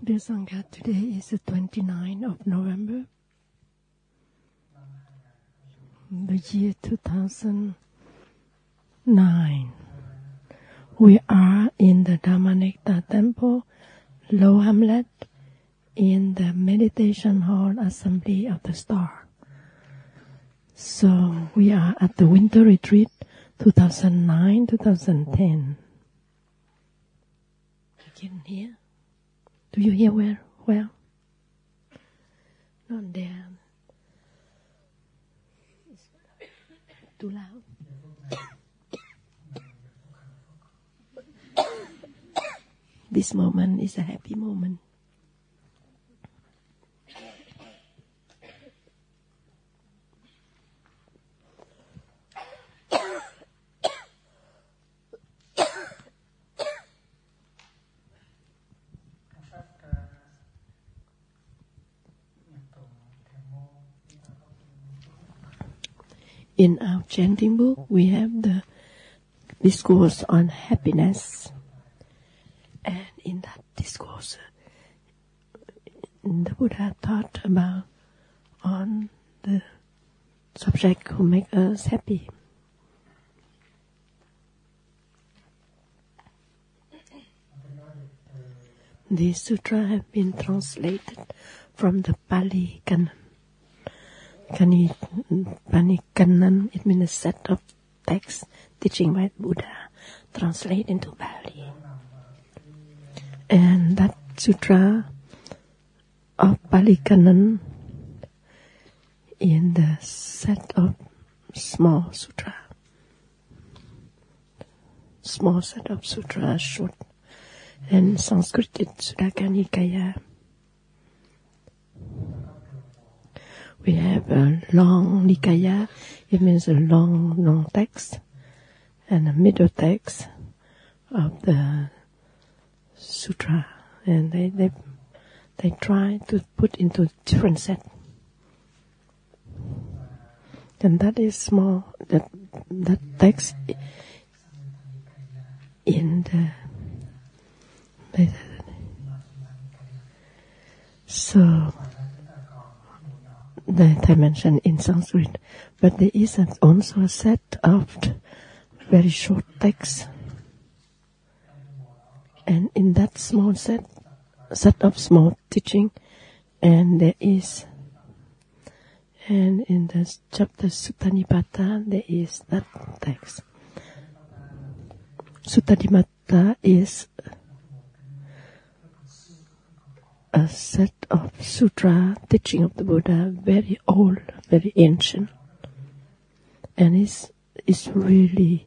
Dear Sangha, today is the 29th of November, the year 2009. We are in the Dhammanekta Temple, Low Hamlet, in the Meditation Hall Assembly of the Star. So we are at the Winter Retreat 2009-2010. You can hear? Do you hear well? Not there. It's too loud. This moment is a happy moment. In our chanting book, we have the discourse on happiness. And in that discourse, the Buddha taught about on the subject who make us happy. These sutras have been translated from the Pali Canon. Pali Canon, it means a set of texts teaching by Buddha, translated into Pali. And that sutra of Pali Canon in the set of small set of sutra, short, and Sanskrit it's Sudaka Nikaya. We have a long Nikaya, it means a long text, and a middle text of the sutra, and they try to put into different set. And that is small, that text in the so that I mentioned in Sanskrit, but there is also a set of very short texts, and in that small set of small teaching, and in the chapter Sutta Nipata there is that text. Sutta Nipata is a set of sutra teaching of the Buddha, very old, very ancient, and is really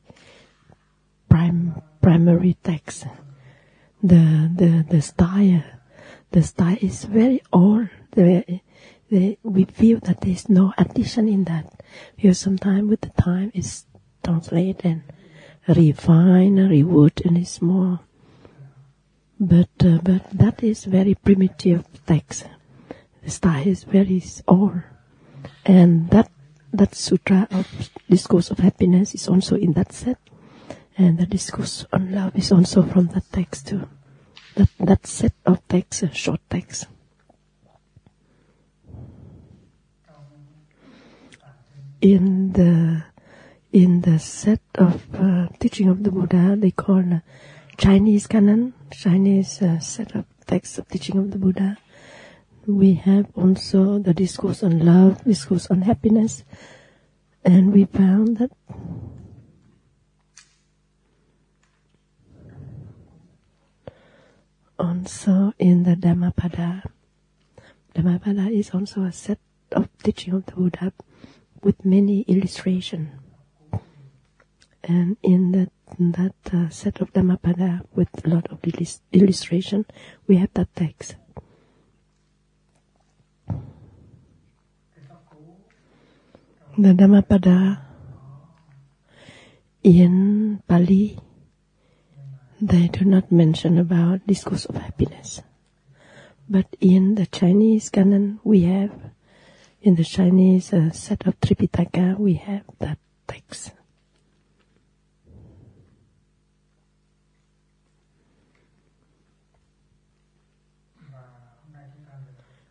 primary text. The style is very old. We feel that there is no addition in that, because sometimes with the time it's translated and refined, reworked, and it's more. But that is very primitive text. The style is very old, and that sutra of discourse of happiness is also in that set, and the discourse on love is also from that text too. That set of text, short text. In the set of teaching of the Buddha, they call Chinese canon, Chinese set of texts of teaching of the Buddha. We have also the discourse on love, discourse on happiness, and we found that also in the Dhammapada. Dhammapada is also a set of teaching of the Buddha with many illustrations. And in that set of Dhammapada with a lot of illustration, we have that text. The Dhammapada in Pali, they do not mention about discourse of happiness. But in the Chinese canon, we have, in the Chinese set of Tripitaka, we have that text.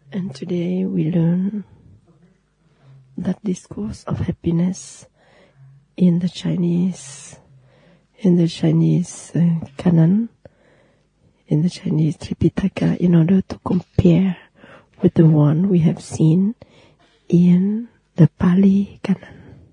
And today we learn that discourse of happiness in the Chinese canon, in the Chinese Tripitaka, in order to compare with the one we have seen in the Pali canon.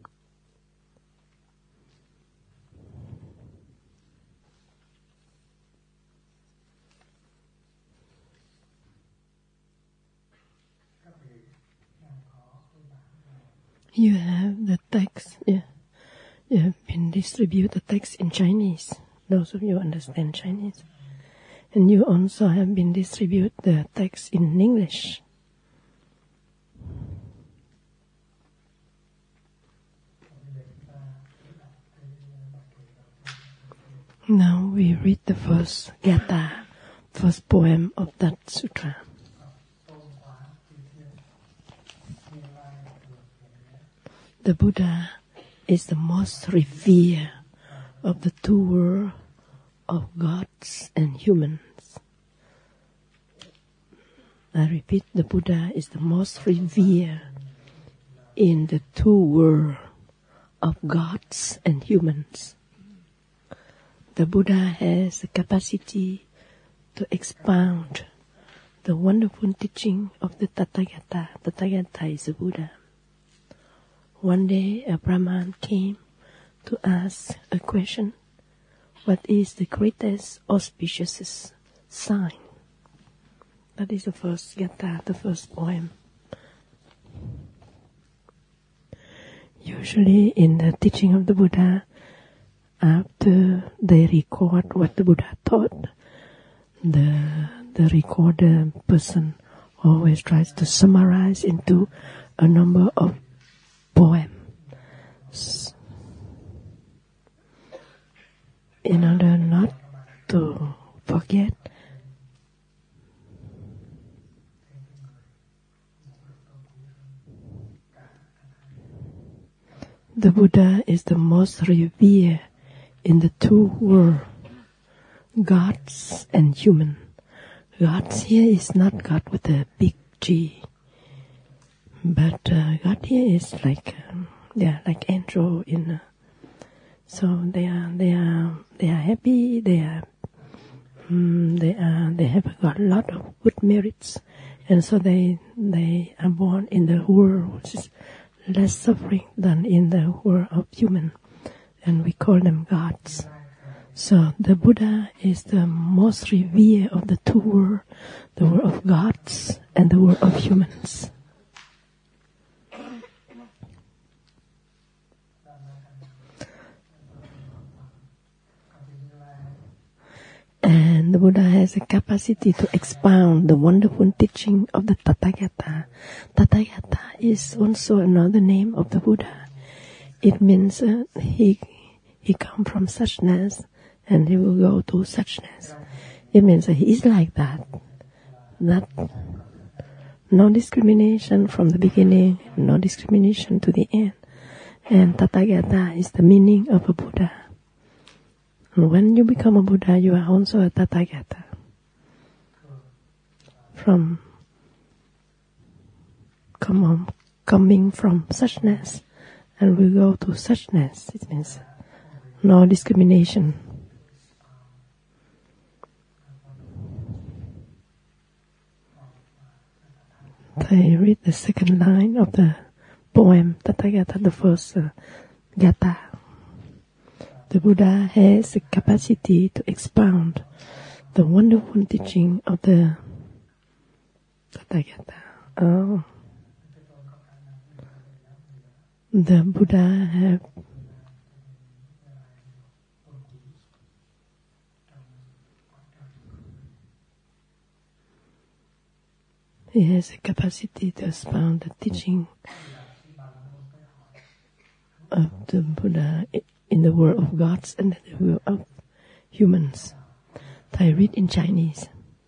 You have the text, yeah. You have been distributed the text in Chinese. Those of you who understand Chinese. And you also have been distributed the text in English. Now we read the first gatha, first poem of that sutra. The Buddha is the most revered of the two worlds of gods and humans. I repeat, the Buddha is the most revered in the two worlds of gods and humans. The Buddha has the capacity to expound the wonderful teaching of the Tathagata. Tathagata is the Buddha. One day a Brahman came to ask a question. What is the greatest auspicious sign? That is the first gatha, the first poem. Usually in the teaching of the Buddha, after they record what the Buddha taught, the recorder person always tries to summarize into a number of poems in order not to forget. The Buddha is the most revered in the two worlds, gods and human. Gods here is not God with a big G, but God here is like like angel in. So they are happy. They have got a lot of good merits, and so they are born in the world which is less suffering than in the world of human, and we call them gods. So the Buddha is the most revered of the two worlds, the world of gods and the world of humans. And the Buddha has a capacity to expound the wonderful teaching of the Tathagata. Tathagata is also another name of the Buddha. It means he come from suchness and he will go to suchness. It means that he is like that. That no discrimination from the beginning, no discrimination to the end. And Tathagata is the meaning of a Buddha. When you become a Buddha, you are also a Tathagata. Coming from suchness, and we go to suchness. It means no discrimination. I read the second line of the poem Tathagata, the first gatha. The Buddha has the capacity to expound the wonderful teaching of the Tathagata. The Buddha has a capacity to expound the teaching of the Buddha in the world of gods and the world of humans. I read in Chinese.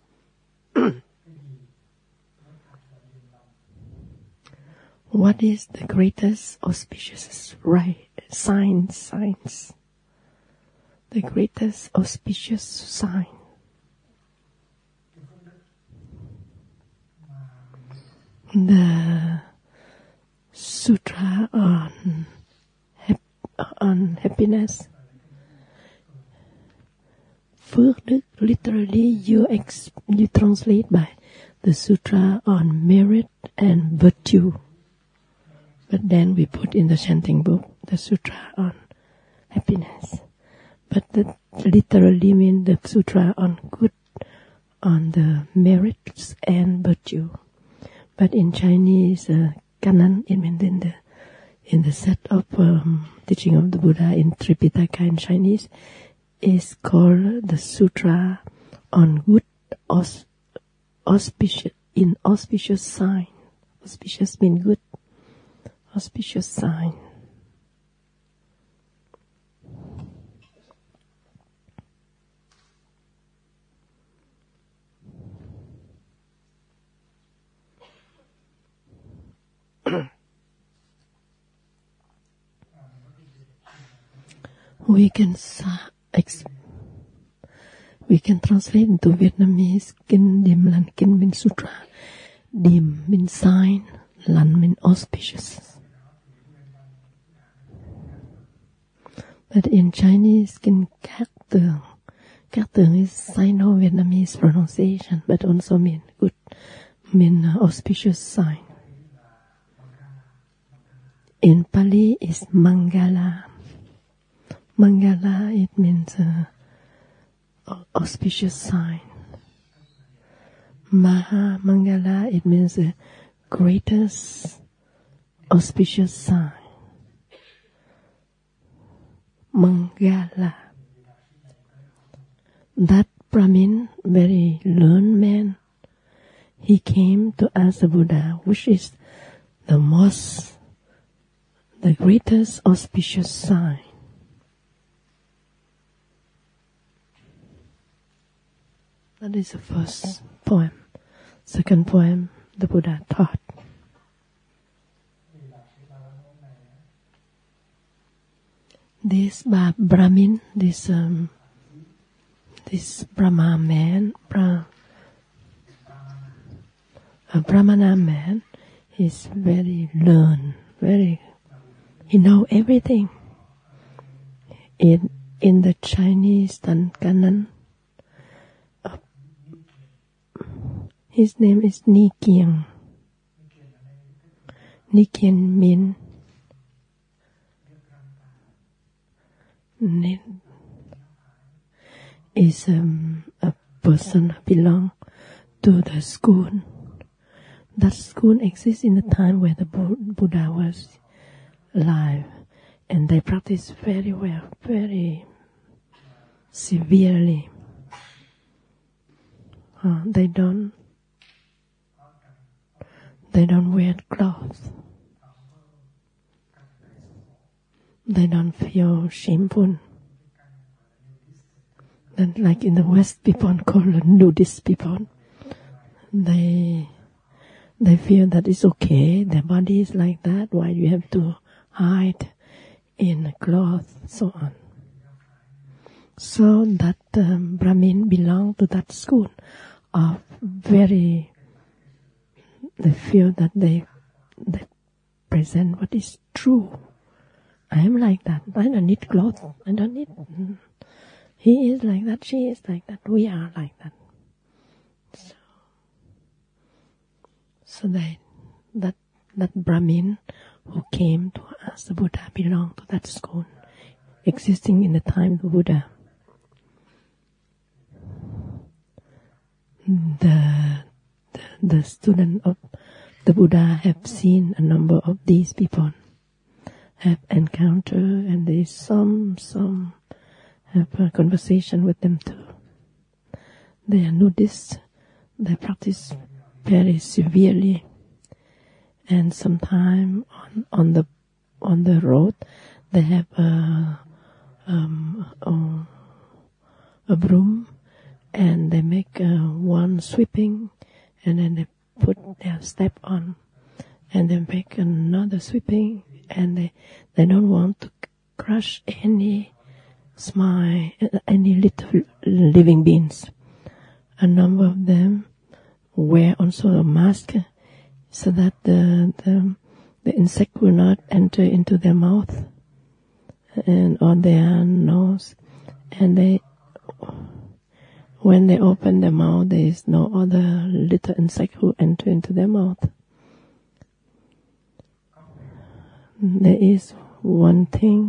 What is the greatest auspicious sign? The greatest auspicious sign. the sutra on happiness. Phước đức, literally you translate by the sutra on merit and virtue. But then we put in the chanting book the sutra on happiness. But that literally means the sutra on good, on the merits and virtue. But in Chinese, Kanan, it means in the set of teaching of the Buddha in Tripitaka in Chinese, is called the sutra on good auspicious sign. Auspicious means good. Auspicious sign. We can translate into Vietnamese. Kinh Điềm Lành, Kinh means sutra. Điềm means sign. Lành means auspicious. But in Chinese, Kinh Cát Tường. Cát Tường is Sino-Vietnamese pronunciation, but also mean good, mean auspicious sign. In Pali is Mangala. Mangala, it means auspicious sign. Maha Mangala, it means the greatest auspicious sign. Mangala. That Brahmin, very learned man, he came to ask the Buddha, which is the greatest auspicious sign. That is the first poem. Second poem, the Buddha taught. This Brahmin, this Brahma man, a Brahmana man, is very learned, he know everything. In the Chinese Kanan, his name is Nikian. Nikian means is a person who belong to the school. That school exists in the time where the Buddha was alive, and they practice very well, very severely. They don't wear clothes. They don't feel shameful. Then, like in the West, people called nudist people. They feel that it's okay. Their body is like that. Why do you have to hide in a cloth, so on? So that Brahmin belong to that school of they feel that they present what is true. I am like that. I don't need clothes. I don't need. He is like that. She is like that. We are like that. So that Brahmin who came to ask the Buddha belonged to that school, existing in the time of the Buddha. The student of the Buddha have seen a number of these people, have encountered, and they some have a conversation with them too. They are nudists. They practice very severely, and sometimes on the road they have a broom, and they make one sweeping, and then they put their step on, and they make another sweeping, and they don't want to crush any little living beings. A number of them wear also a mask so that the insect will not enter into their mouth and or their nose, and when they open their mouth, there is no other little insect who enter into their mouth. There is one thing.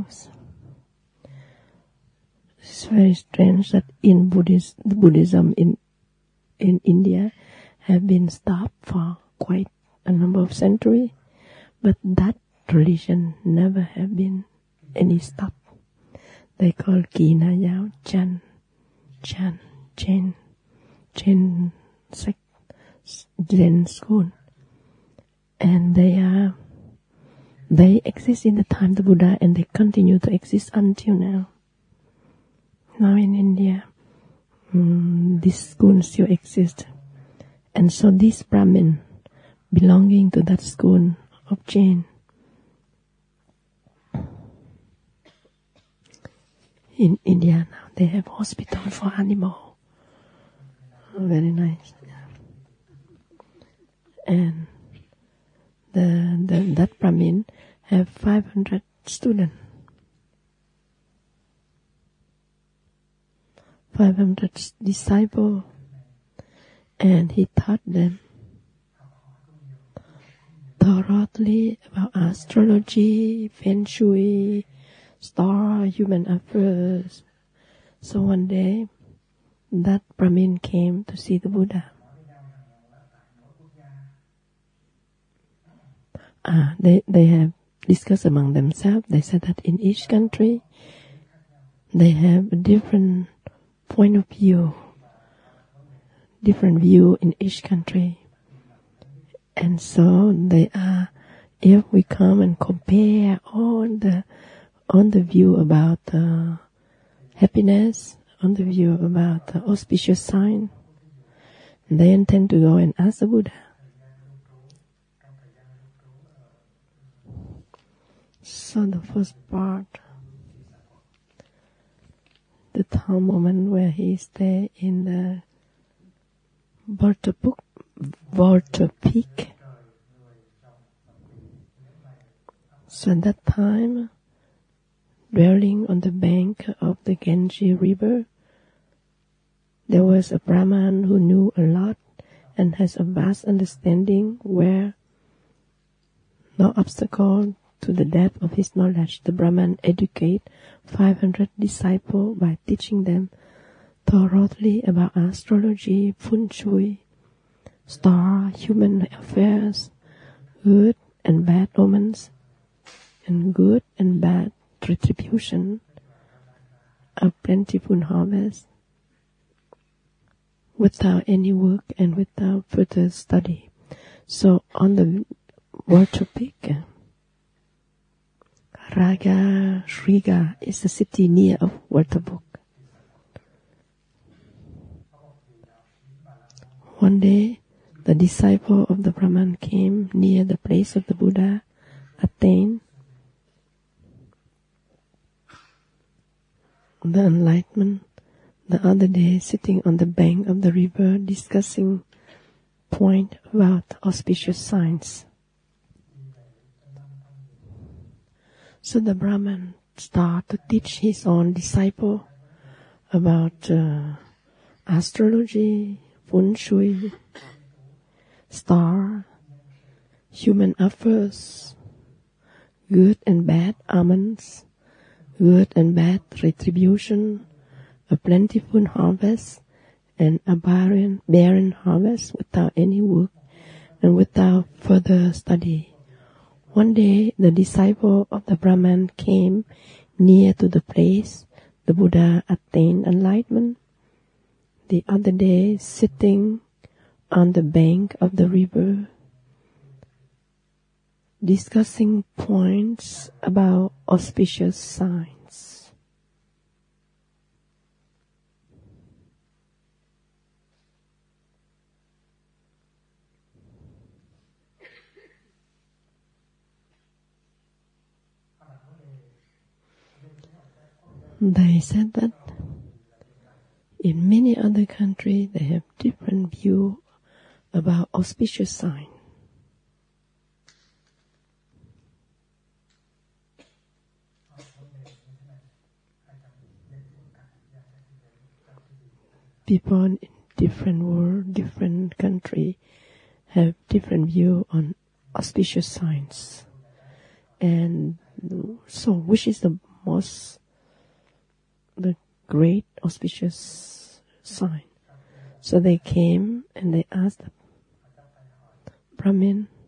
It's very strange that in Buddhism in India have been stopped for quite a number of centuries, but that religion never have been any stop. They call Kina Yao Chan sect, Zen school, and they exist in the time of the Buddha, and they continue to exist until now. Now in India, this school still exists, and so this Brahmin belonging to that school of Jain in India now they have hospital for animal. Very nice. And that Brahmin have 500 students. 500 disciples, and he taught them thoroughly about astrology, feng shui, star, human affairs. So one day, that Brahmin came to see the Buddha. They have discussed among themselves. They said that in each country, they have a different point of view, different view in each country. And so they are, if we come and compare on the view about happiness, on the view about the auspicious sign, they intend to go and ask the Buddha. So the first part, the time moment where he stayed in the Volta Peak. So at that time, dwelling on the bank of the Ganges River, there was a Brahman who knew a lot and has a vast understanding where no obstacle to the depth of his knowledge. The Brahman educated 500 disciples by teaching them thoroughly about astrology, feng shui, star, human affairs, good and bad omens, and good and bad retribution, a plentiful harvest, without any work and without further study. So on the Volta Peak, Raga Shriga is a city near of Volta Peak. One day, the disciple of the Brahman came near the place of the Buddha, attained the enlightenment. The other day, sitting on the bank of the river, discussing point about auspicious signs. So the Brahman started to teach his own disciple about astrology, feng shui, star, human affairs, good and bad omens, good and bad retribution, a plentiful harvest, and a barren harvest without any work and without further study. One day, the disciple of the Brahman came near to the place the Buddha attained enlightenment. The other day, sitting on the bank of the river, discussing points about auspicious signs. They said that in many other countries they have different view about auspicious sign. people in different world, different country have different view on auspicious signs. And so which is the great auspicious sign? So they came and they asked the Brahmin,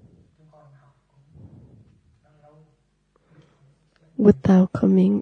without coming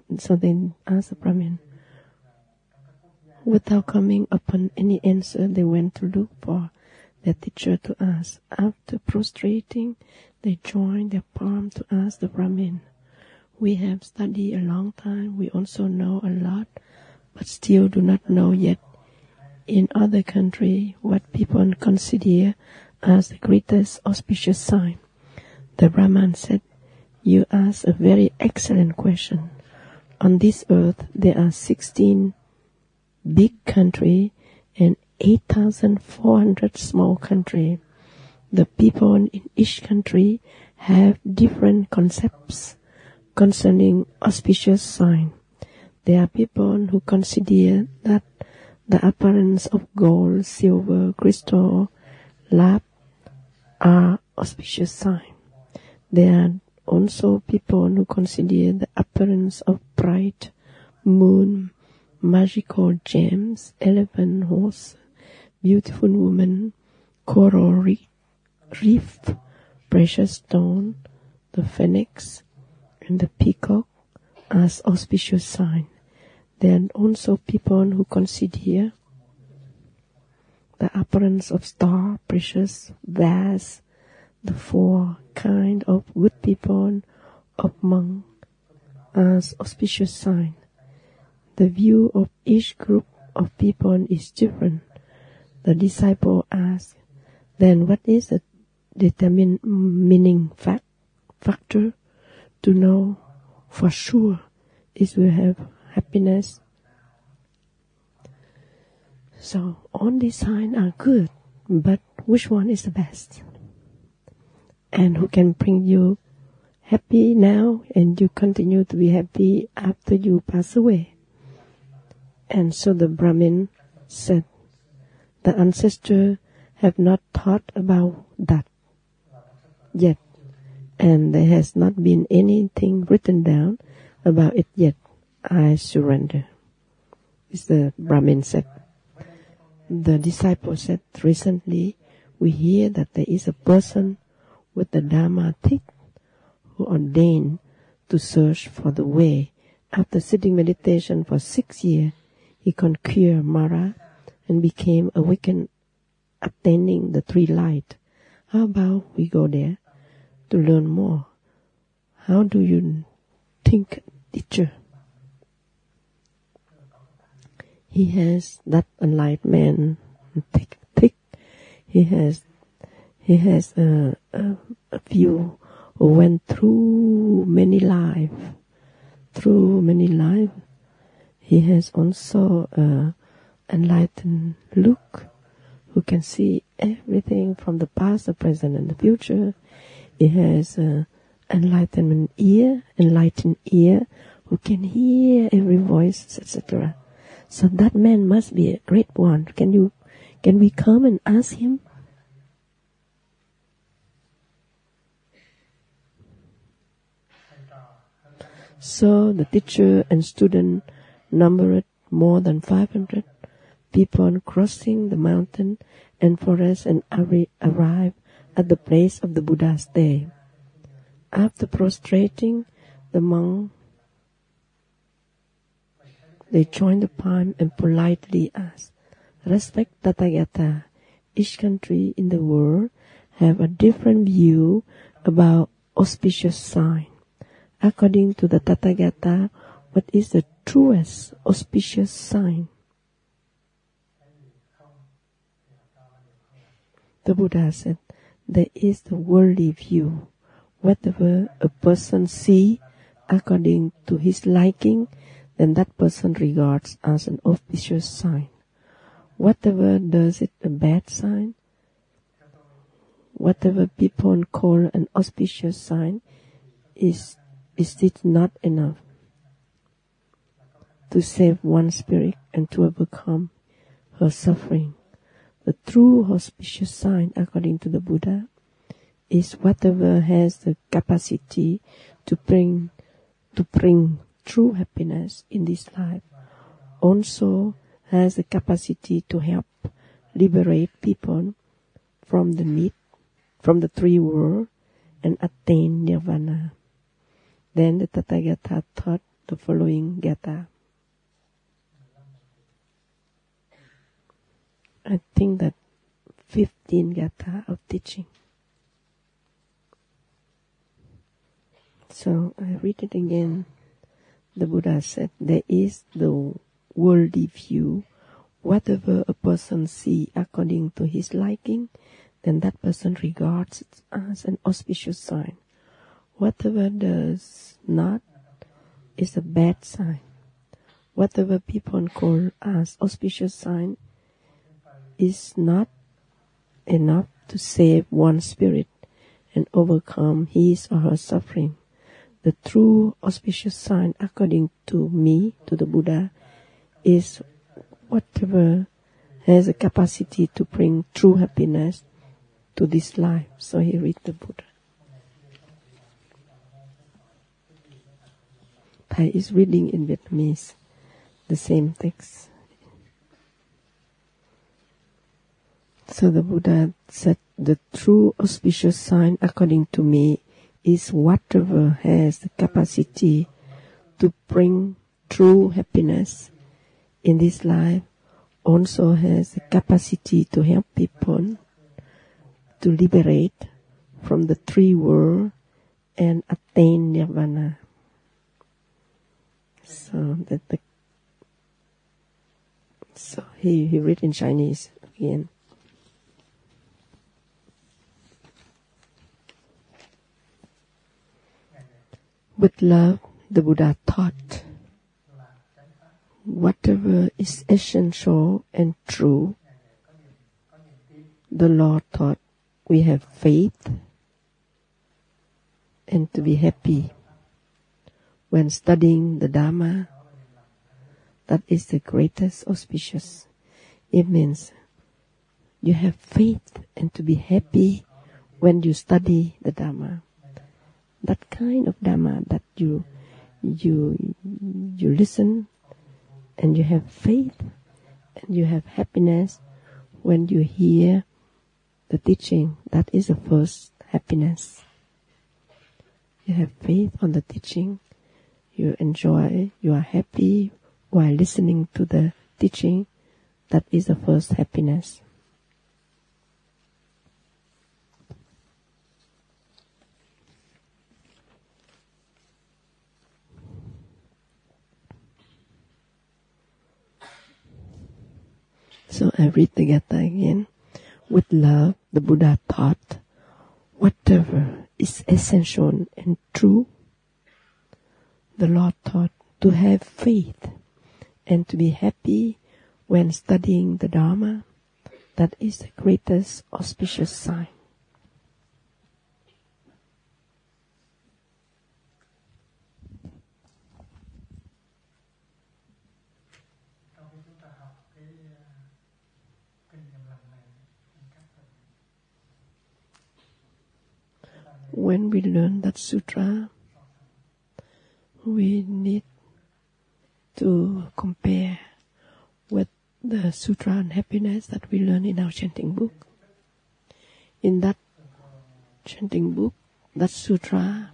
upon any answer, they went to look for their teacher to ask. After prostrating, they joined their palm to ask the Brahmin, "We have studied a long time, we also know a lot, but still do not know yet in other country what people consider as the greatest auspicious sign." The Brahman said, "You ask a very excellent question. On this earth there are 16 big countries and 8,400 small countries. The people in each country have different concepts concerning auspicious sign. There are people who consider that the appearance of gold, silver, crystal, lab are auspicious sign. There are also people who consider the appearance of bright moon, magical gems, elephant horse, beautiful woman, coral reef, precious stone, the phoenix, and the peacock as auspicious sign. There are also people who consider the appearance of star, precious, vase, the four kind of good people of monk as auspicious sign. The view of each group of people is different. The disciple asks, then what is the determining factor to know for sure if we have happiness? So all these signs are good, but which one is the best? And who can bring you happy now and you continue to be happy after you pass away? And so the Brahmin said, the ancestors have not thought about that yet, and there has not been anything written down about it yet. I surrender. This the Brahmin said. The disciple said, recently we hear that there is a person with the Dharma thick who ordained to search for the way. After sitting meditation for 6 years, he conquered Mara and became awakened, attaining the three light. How about we go there to learn more? How do you think, teacher? He has that enlightenment thick. He has a few who went through many lives. He has also enlightened look, who can see everything from the past, the present, and the future. He has enlightened ear, who can hear every voice, etc. So that man must be a great one. Can we come and ask him? So the teacher and student numbered more than 500 people crossing the mountain and forest and arrived at the place of the Buddha's stay. After prostrating, the monk, they joined the palm and politely asked, "Respect Tathagata, each country in the world have a different view about auspicious sign. According to the Tathagata, what is the truest auspicious sign?" The Buddha said, there is the worldly view. Whatever a person sees according to his liking, then that person regards as an auspicious sign. Whatever does it a bad sign, whatever people call an auspicious sign, is it not enough to save one's spirit and to overcome her suffering. The true auspicious sign, according to the Buddha, is whatever has the capacity to bring true happiness in this life, also has the capacity to help liberate people from the three worlds and attain nirvana. Then the Tathagata taught the following gatha. I think that 15 gatha of teaching. So I read it again. The Buddha said, there is the worldly view. Whatever a person sees according to his liking, then that person regards it as an auspicious sign. Whatever does not is a bad sign. Whatever people call as auspicious sign is not enough to save one's spirit and overcome his or her suffering. The true auspicious sign, according to me, to the Buddha, is whatever has a capacity to bring true happiness to this life. So he read the Buddha. Thai is reading in Vietnamese the same text. So the Buddha said, the true auspicious sign, according to me, is whatever has the capacity to bring true happiness in this life, also has the capacity to help people to liberate from the three worlds and attain nirvana. So he read in Chinese again. With love, the Buddha taught, whatever is essential and true, the Lord taught we have faith and to be happy when studying the Dharma. That is the greatest auspicious. It means you have faith and to be happy when you study the Dharma. That kind of Dharma that you listen and you have faith and you have happiness when you hear the teaching. That is the first happiness. You have faith on the teaching. You enjoy, you are happy while listening to the teaching. That is the first happiness. So I read the Gatha again. With love, the Buddha taught, whatever is essential and true, the Lord taught to have faith and to be happy when studying the Dharma. That is the greatest auspicious sign. When we learn that sutra, we need to compare with the Sutra on Happiness that we learn in our chanting book. In that chanting book, that sutra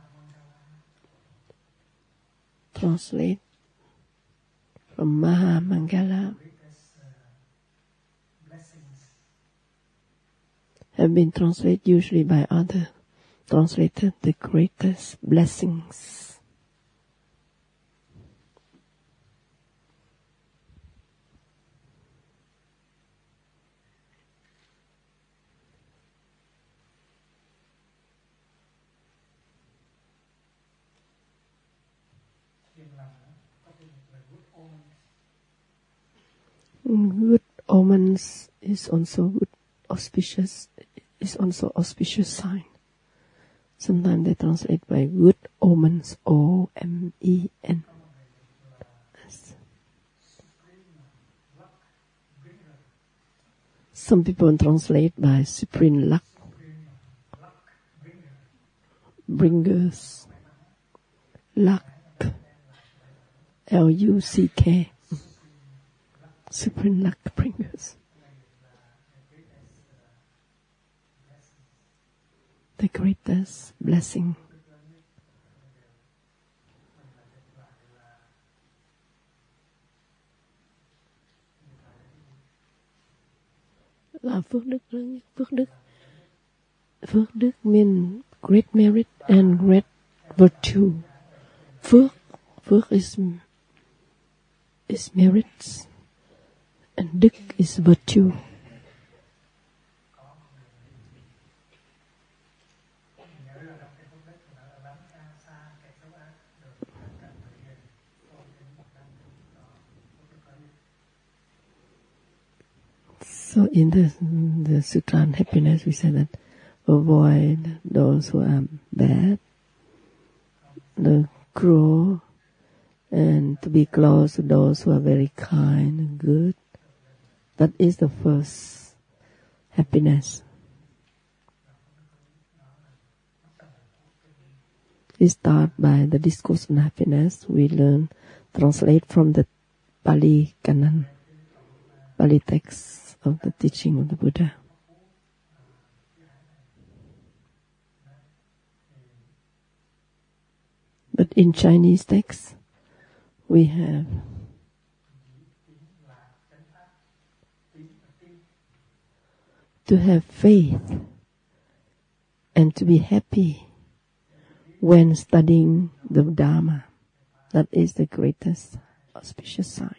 translate from Maha Mangala have been translated usually by other translated the greatest blessings. Good omens is also good auspicious, is also auspicious sign. Sometimes they translate by good omens, O-M-E-N. Some people translate by supreme luck bringers. Luck, L-U-C-K, supreme luck bringers. The greatest blessing. Là phước đức lớn nhất. Phước đức mean great merit and great virtue. Phước is merits and đức is virtue. So in the Sutra on Happiness, we say that avoid those who are bad, the cruel, and to be close to those who are very kind and good. That is the first happiness. We start by the Discourse on Happiness. We translate from the Pali Canon, Pali text of the teaching of the Buddha. But in Chinese text, we have to have faith and to be happy when studying the Dharma. That is the greatest auspicious sign.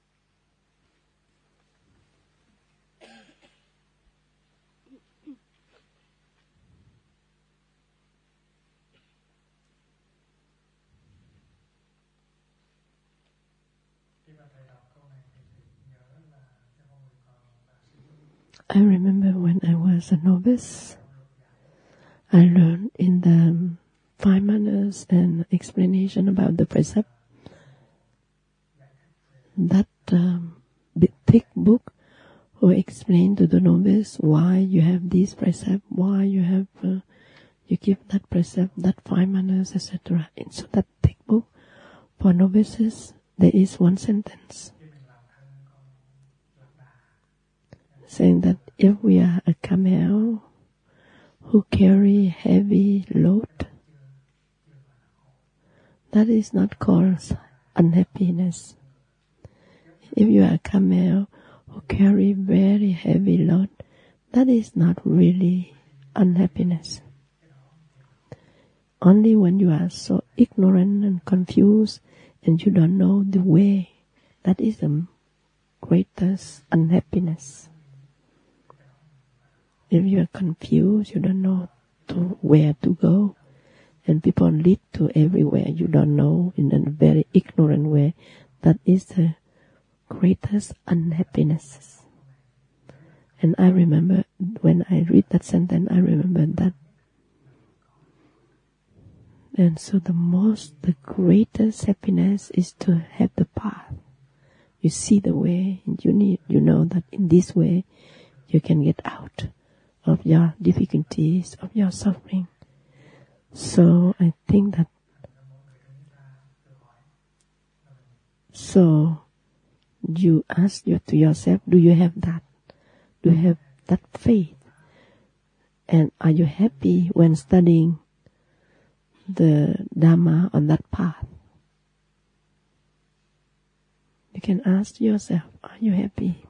I remember when I was a novice, I learned in the 5 manners and explanation about the precept. That thick book who explained to the novice why you have this precept, why you have you give that precept, that 5 manners, etc. And so that thick book for novices, there is one sentence saying that if we are a camel who carry heavy load, that is not called unhappiness. If you are a camel who carry very heavy load, that is not really unhappiness. Only when you are so ignorant and confused and you don't know the way, that is the greatest unhappiness. If you are confused, you don't know where to go, and people lead to everywhere you don't know in a very ignorant way, that is the greatest unhappiness. And I remember when I read that sentence, I remember that. And so the greatest happiness is to have the path. You see the way, and you know that in this way you can get out of your difficulties, of your suffering. So I think that, so you ask to yourself, do you have that? Do you have that faith? And are you happy when studying the Dhamma on that path? You can ask yourself, are you happy?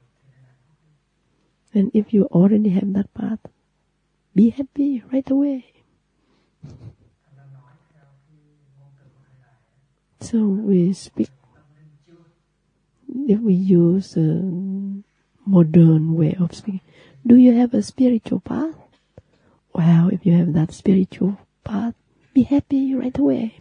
And if you already have that path, be happy right away. So we speak, if we use a modern way of speaking, do you have a spiritual path? Well, if you have that spiritual path, be happy right away.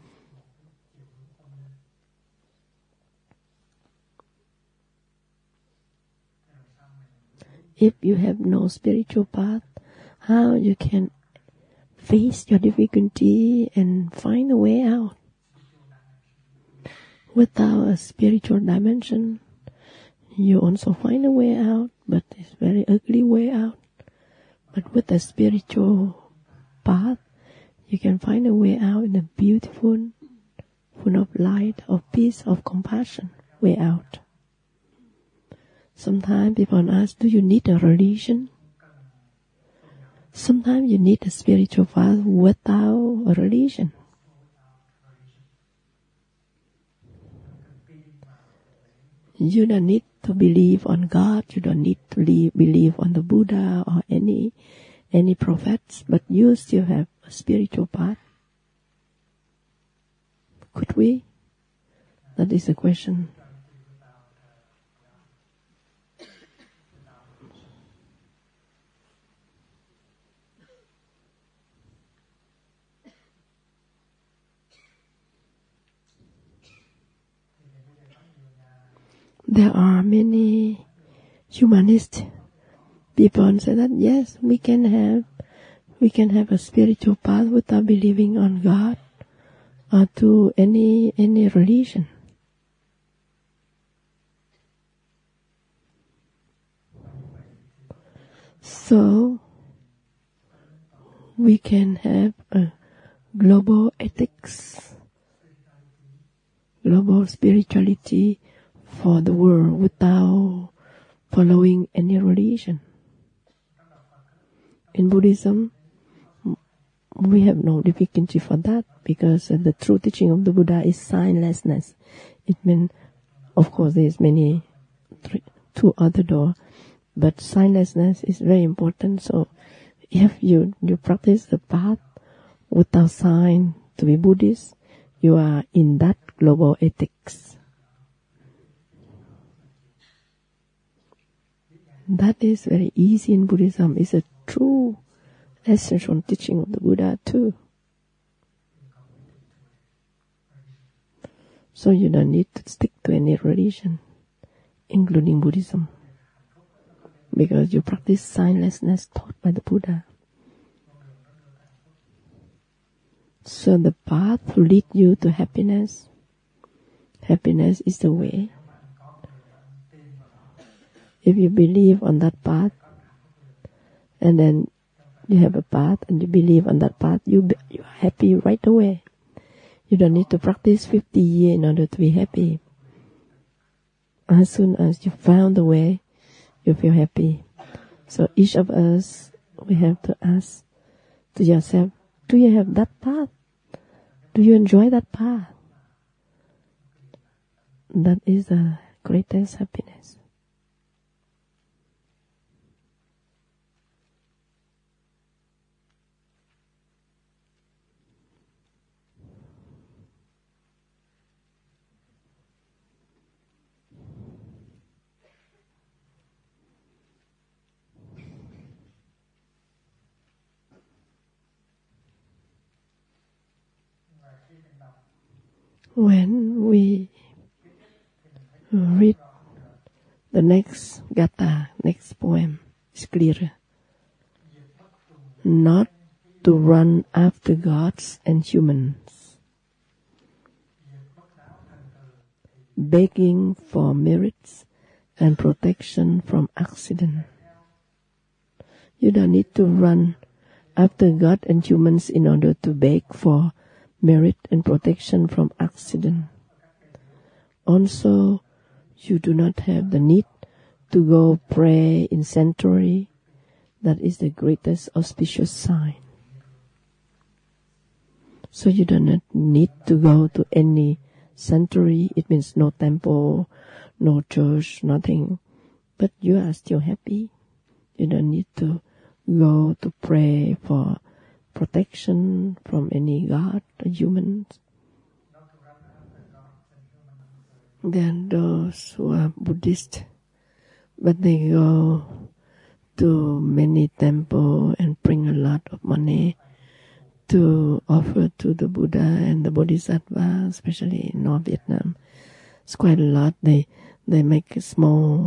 If you have no spiritual path, how you can face your difficulty and find a way out? Without a spiritual dimension, you also find a way out, but it's very ugly way out. But with a spiritual path, you can find a way out in a beautiful, full of light, of peace, of compassion, way out. Sometimes people ask, do you need a religion? Sometimes you need a spiritual path without a religion. You don't need to believe on God. You don't need to believe on the Buddha or any prophets, but you still have a spiritual path. Could we? That is the question. There are many humanist people say that yes, we can have a spiritual path without believing on God or to any religion. So we can have a global ethics, global spirituality for the world without following any religion. In Buddhism, we have no difficulty for that because the true teaching of the Buddha is signlessness. It means, of course, there's two other doors, but signlessness is very important. So if you practice the path without sign to be Buddhist, you are in that global ethics. That is very easy in Buddhism. It's a true essential teaching of the Buddha too. So you don't need to stick to any religion, including Buddhism, because you practice signlessness taught by the Buddha. So the path will lead you to happiness. Happiness is the way. If you believe on that path, and then you have a path and you believe on that path, you are happy right away. You don't need to practice 50 years in order to be happy. As soon as you found the way, you feel happy. So each of us, we have to ask to yourself, do you have that path? Do you enjoy that path? That is the greatest happiness. When we read the next gatha, next poem, it's clear. Not to run after gods and humans, begging for merits and protection from accident. You don't need to run after God and humans in order to beg for merit and protection from accident. Also, you do not have the need to go pray in sanctuary. That is the greatest auspicious sign. So you do not need to go to any sanctuary. It means no temple, no church, nothing. But you are still happy. You don't need to go to pray for protection from any god or humans. There are those who are Buddhist, but they go to many temples and bring a lot of money to offer to the Buddha and the Bodhisattva, especially in North Vietnam. It's quite a lot. They make a small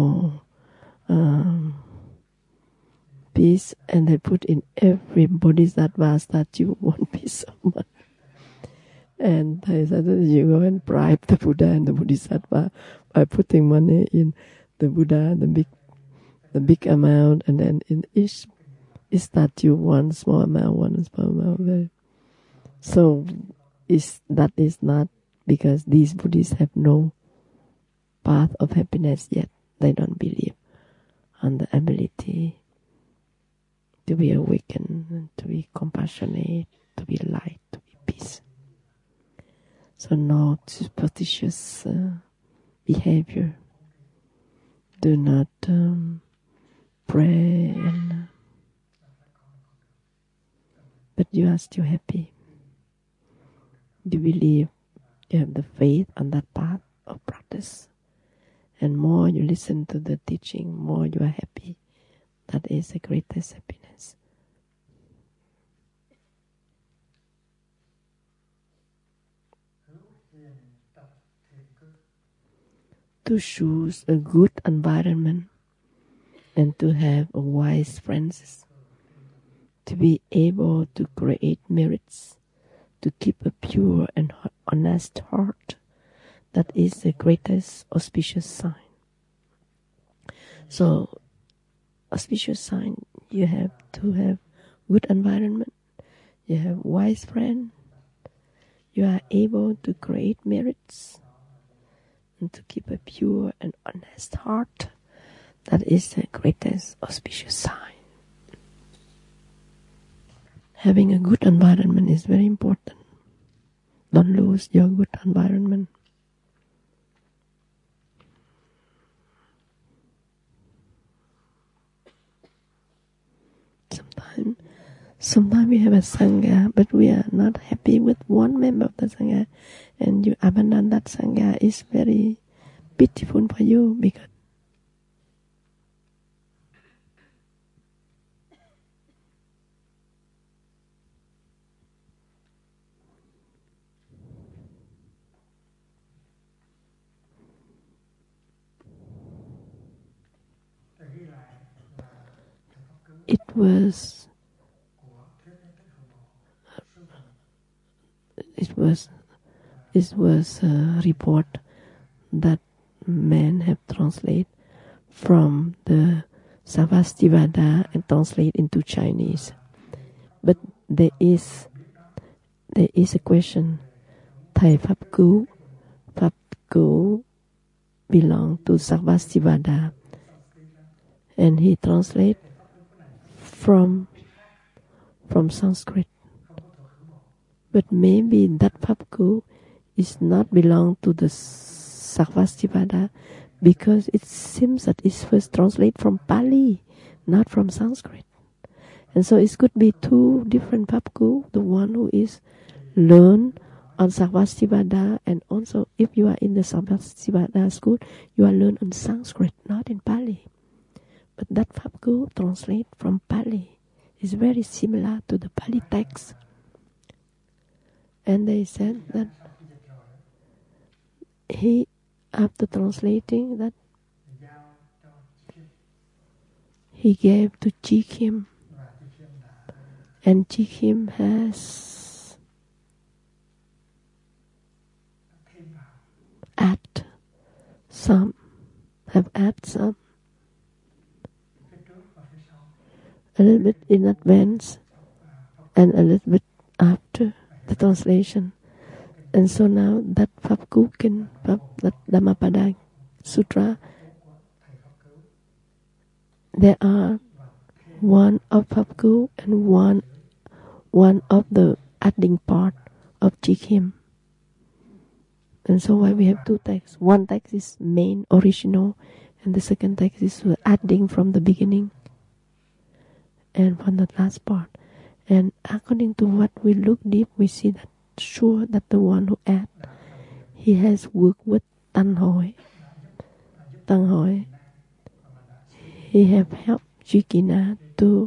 piece and they put in every Bodhisattva statue one piece of money. And I said, you go and bribe the Buddha and the Bodhisattva by putting money in the Buddha, the big amount, and then in each statue one small amount. So that is not because these Buddhists have no path of happiness yet. They don't believe on the ability to be awakened, to be compassionate, to be light, to be peace. So no superstitious behavior. Do not pray, but you are still happy. You believe, you have the faith on that path of practice. And more you listen to the teaching, more you are happy. That is the greatest happiness. To choose a good environment and to have a wise friends, to be able to create merits, to keep a pure and honest heart, that is the greatest auspicious sign. So, auspicious sign, you have to have good environment, you have wise friend, you are able to create merits, and to keep a pure and honest heart. That is the greatest auspicious sign. Having a good environment is very important. Don't lose your good environment. Sometimes we have a Sangha, but we are not happy with one member of the Sangha, and you abandon that Sangha. Is very pitiful for you because it was a report that men have translated from the Sarvastivada and translate into Chinese. But there is a question. Thai Pháp Cứu belong to Sarvastivada, and he translate from Sanskrit. But maybe that Pháp Cứu is not belong to the Sarvastivada because it seems that it's first translated from Pali, not from Sanskrit. And so it could be two different Pháp Cứu, the one who is learned on Sarvastivada, and also if you are in the Sarvastivada school, you are learned on Sanskrit, not in Pali. But that Pháp Cứu translate from Pali is very similar to the Pali text. And they said that he, after translating that, he gave to Chi Kim, and Chi Kim has add some a little bit in advance and a little bit after the translation. And so now that Pháp Cứu Kinh, that Dhammapada Sutra, there are one of Pháp Cứu and one of the adding part of Chi Kim. And so why we have two texts. One text is main, original, and the second text is adding from the beginning and from the last part. And according to what we look deep, we see that sure that the one who add, he has worked with Tăng Hội. He have helped Jikina to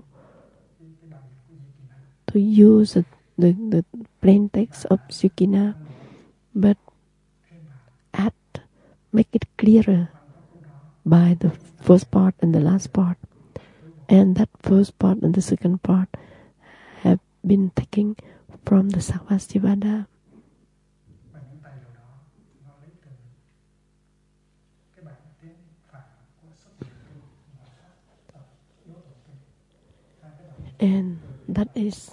use the plain text of Jikina, but make it clearer by the first part and the last part. And that first part and the second part have been taken from the Sarvastivada. And that is,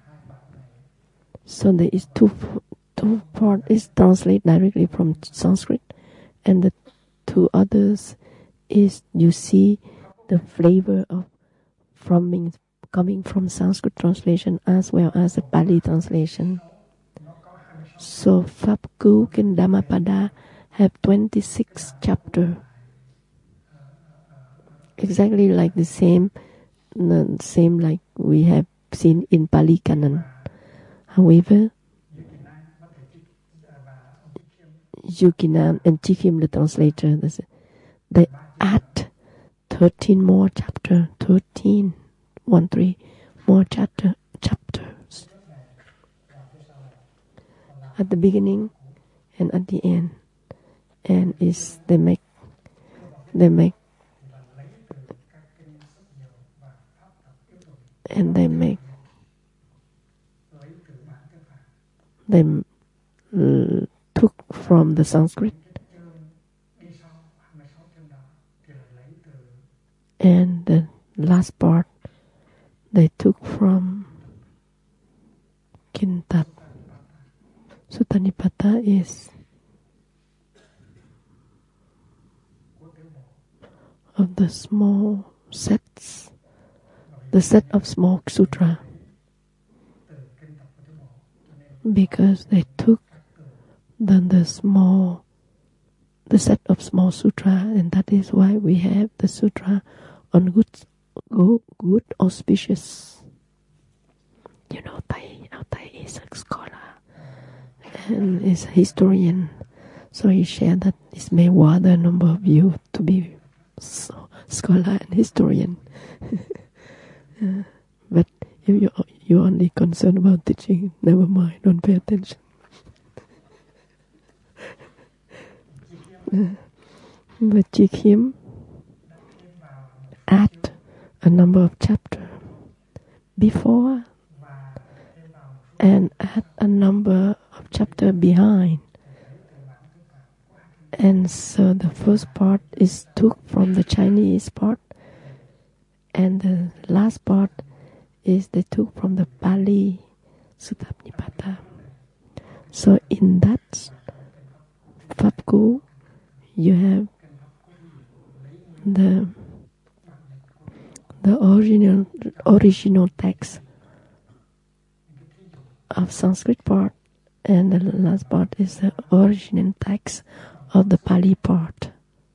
so there is two part is translated directly from Sanskrit, and the two others is you see the flavor of coming from Sanskrit translation as well as the Pali translation. So Pháp Cú and Dhammapada have 26 chapters, exactly like the same like we have seen in Pali Canon. However, Yukinam and Jikim, the translator, they add 13 more chapters, 13 more chapters at the beginning and at the end, and they make them took from the Sanskrit, and the last part they took from Kintat. Sutta Nipata is of the small sets, the set of small sutra, because they took the set of small sutra, and that is why we have the sutra on good auspicious. You know, Thai is a scholar and is a historian, so he shared that it may worth a number of you to be scholar and historian. But if you're only concerned about teaching, never mind, don't pay attention. But Jikim add a number of chapters before and add a number of chapters behind. And so the first part is took from the Chinese part, and the last part is they took from the Pali Sutta Nipata. So in that Pháp Cú, you have the original text of Sanskrit part, and the last part is the original text of the Pali part.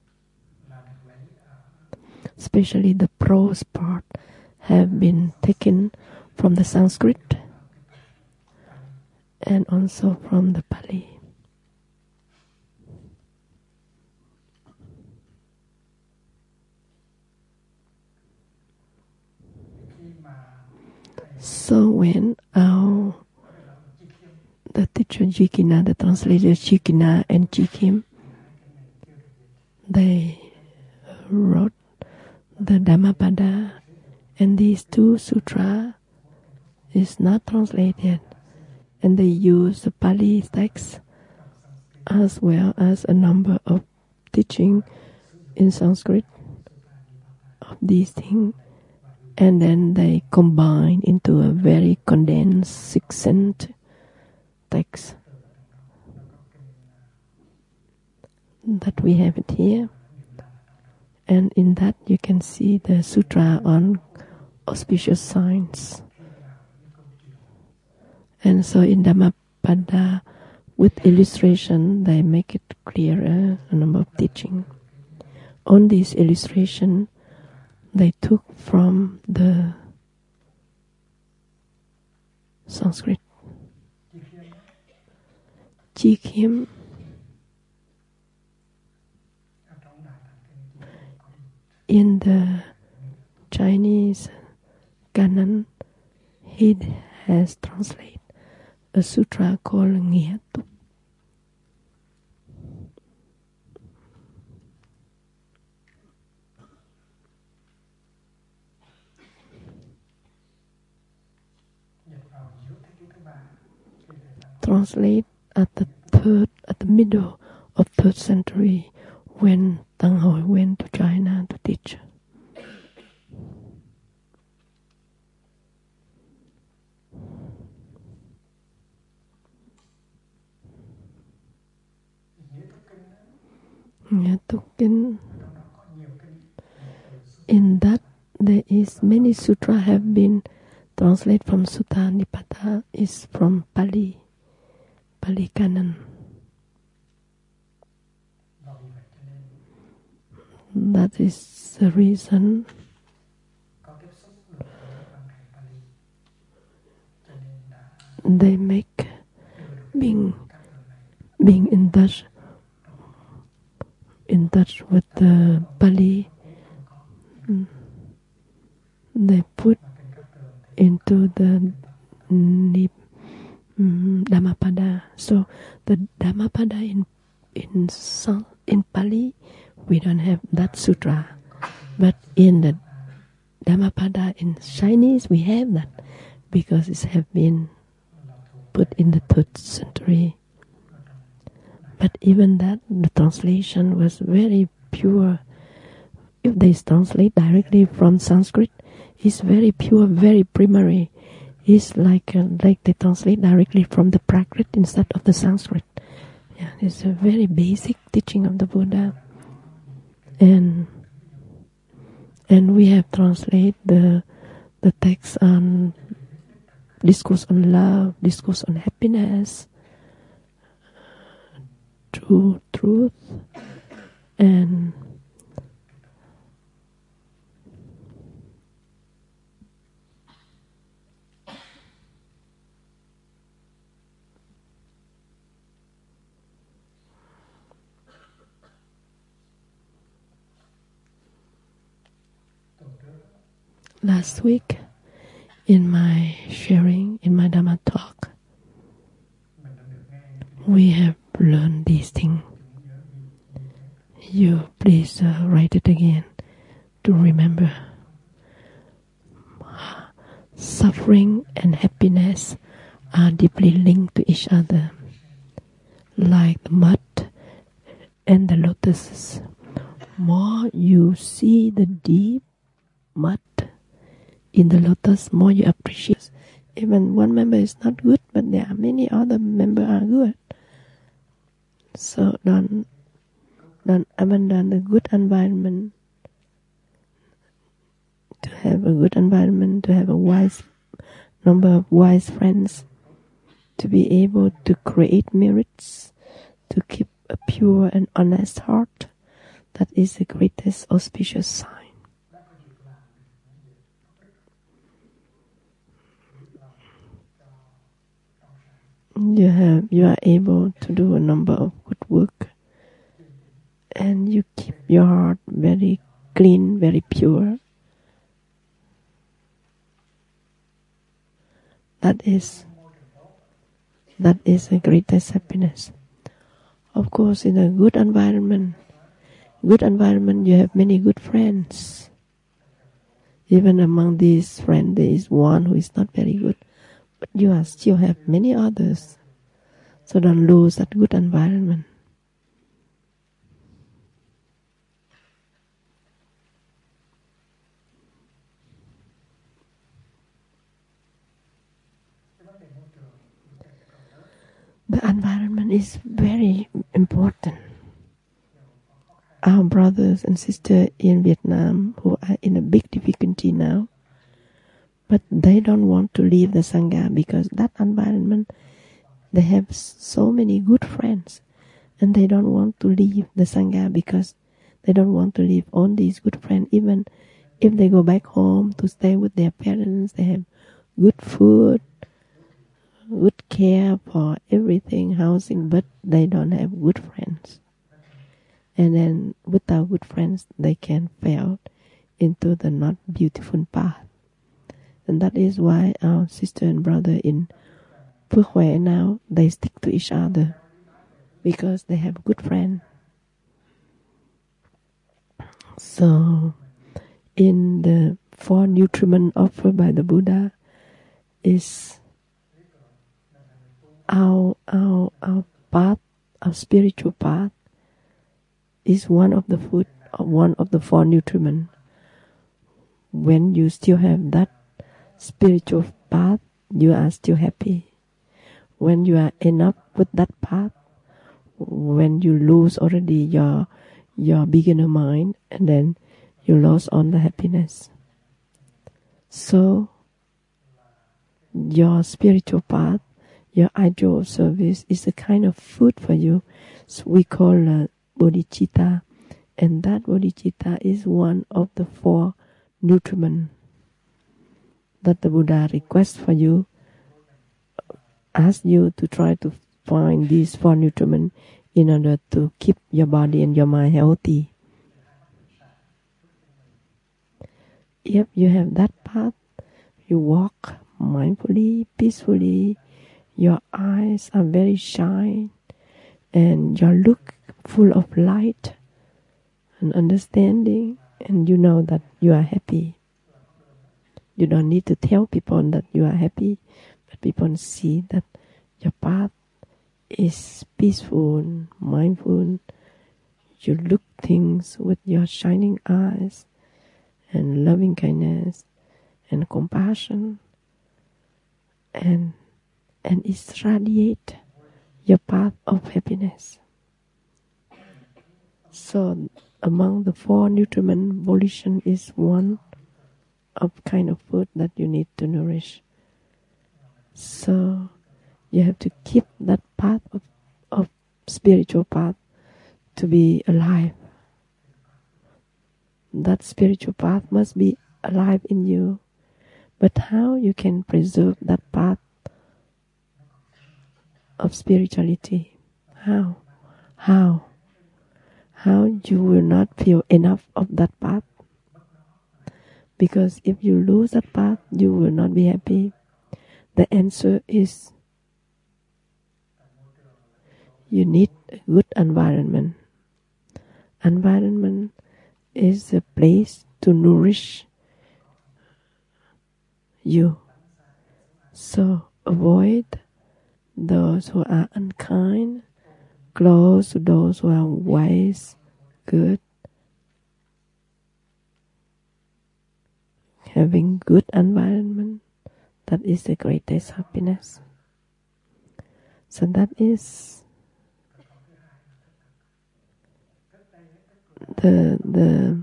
Especially the prose part have been taken from the Sanskrit and also from the Pali. So when the teacher Jikina, the translator Jikina and Jikim, they wrote the Dhammapada, and these two sutras is not translated, and they use the Pali text as well as a number of teaching in Sanskrit of these things, and then they combine into a very condensed succinct text that we have it here. And in that you can see the sutra on auspicious signs. And so in Dhammapada, with illustration, they make it clearer, a number of teaching. On this illustration, they took from the Sanskrit. Jikim in the Chinese canon, he has translated a sutra called Nghĩa Túc. Translate at the middle of 3rd century, when Tang Hoi went to China to teach. In that there is many sutra have been translated from Sutta Nipata is from Pali Canon. That is the reason they make being in touch with the Pali. They put into the Dhammapada. So the Dhammapada in Pali we don't have that sutra, but in the Dhammapada in Chinese we have that because it have been put in the 3rd century. But even that, the translation was very pure. If they translate directly from Sanskrit, it's very pure, very primary. It's like they translate directly from the Prakrit instead of the Sanskrit. Yeah, it's a very basic teaching of the Buddha. And we have translated the text on discourse on love, discourse on happiness, truth, and last week in my sharing, in my Dhamma talk, we have learned these things. You please write it again to remember. Suffering and happiness are deeply linked to each other, like the mud and the lotuses. More you see the deep mud in the lotus, more you appreciate. Even one member is not good, but there are many other members are good. So don't abandon the good environment. To have a good environment, to have a wise number of wise friends, to be able to create merits, to keep a pure and honest heart, that is the greatest auspicious sign. You are able to do a number of good work, and you keep your heart very clean, very pure. That is the greatest happiness. Of course, in a good environment, you have many good friends. Even among these friends, there is one who is not very good, but you still have many others. So don't lose that good environment. The environment is very important. Our brothers and sisters in Vietnam who are in a big difficulty now, but they don't want to leave the Sangha because that environment, they have so many good friends, and they don't want to leave the Sangha because they don't want to leave all these good friends. Even if they go back home to stay with their parents, they have good food, good care for everything, housing, but they don't have good friends. And then without good friends, they can fail into the not beautiful path. And that is why our sister and brother in Phước Huệ now, they stick to each other because they have good friends. So in the 4 nutriments offered by the Buddha is our path, our spiritual path is one of the food, one of the 4 nutriments. When you still have that spiritual path, you are still happy. When you are enough with that path, when you lose already your beginner mind, and then you lost on the happiness. So your spiritual path, your ideal of service is a kind of food for you. So we call bodhicitta, and that bodhicitta is one of the 4 nutriments that the Buddha requests for you, asks you to try to find these 4 nutriments in order to keep your body and your mind healthy. If you have that path, you walk mindfully, peacefully, your eyes are very shine, and your look full of light and understanding, and you know that you are happy. You don't need to tell people that you are happy, but people see that your path is peaceful, mindful. You look things with your shining eyes and loving kindness and compassion, and it radiate your path of happiness. So among the 4 nutriments, volition is one of kind of food that you need to nourish. So you have to keep that path of spiritual path to be alive. That spiritual path must be alive in you. But how you can preserve that path of spirituality? How you will not feel enough of that path? Because if you lose that path, you will not be happy. The answer is you need a good environment. Environment is a place to nourish you. So avoid those who are unkind, close to those who are wise, good. Having good environment, that is the greatest happiness. So that is the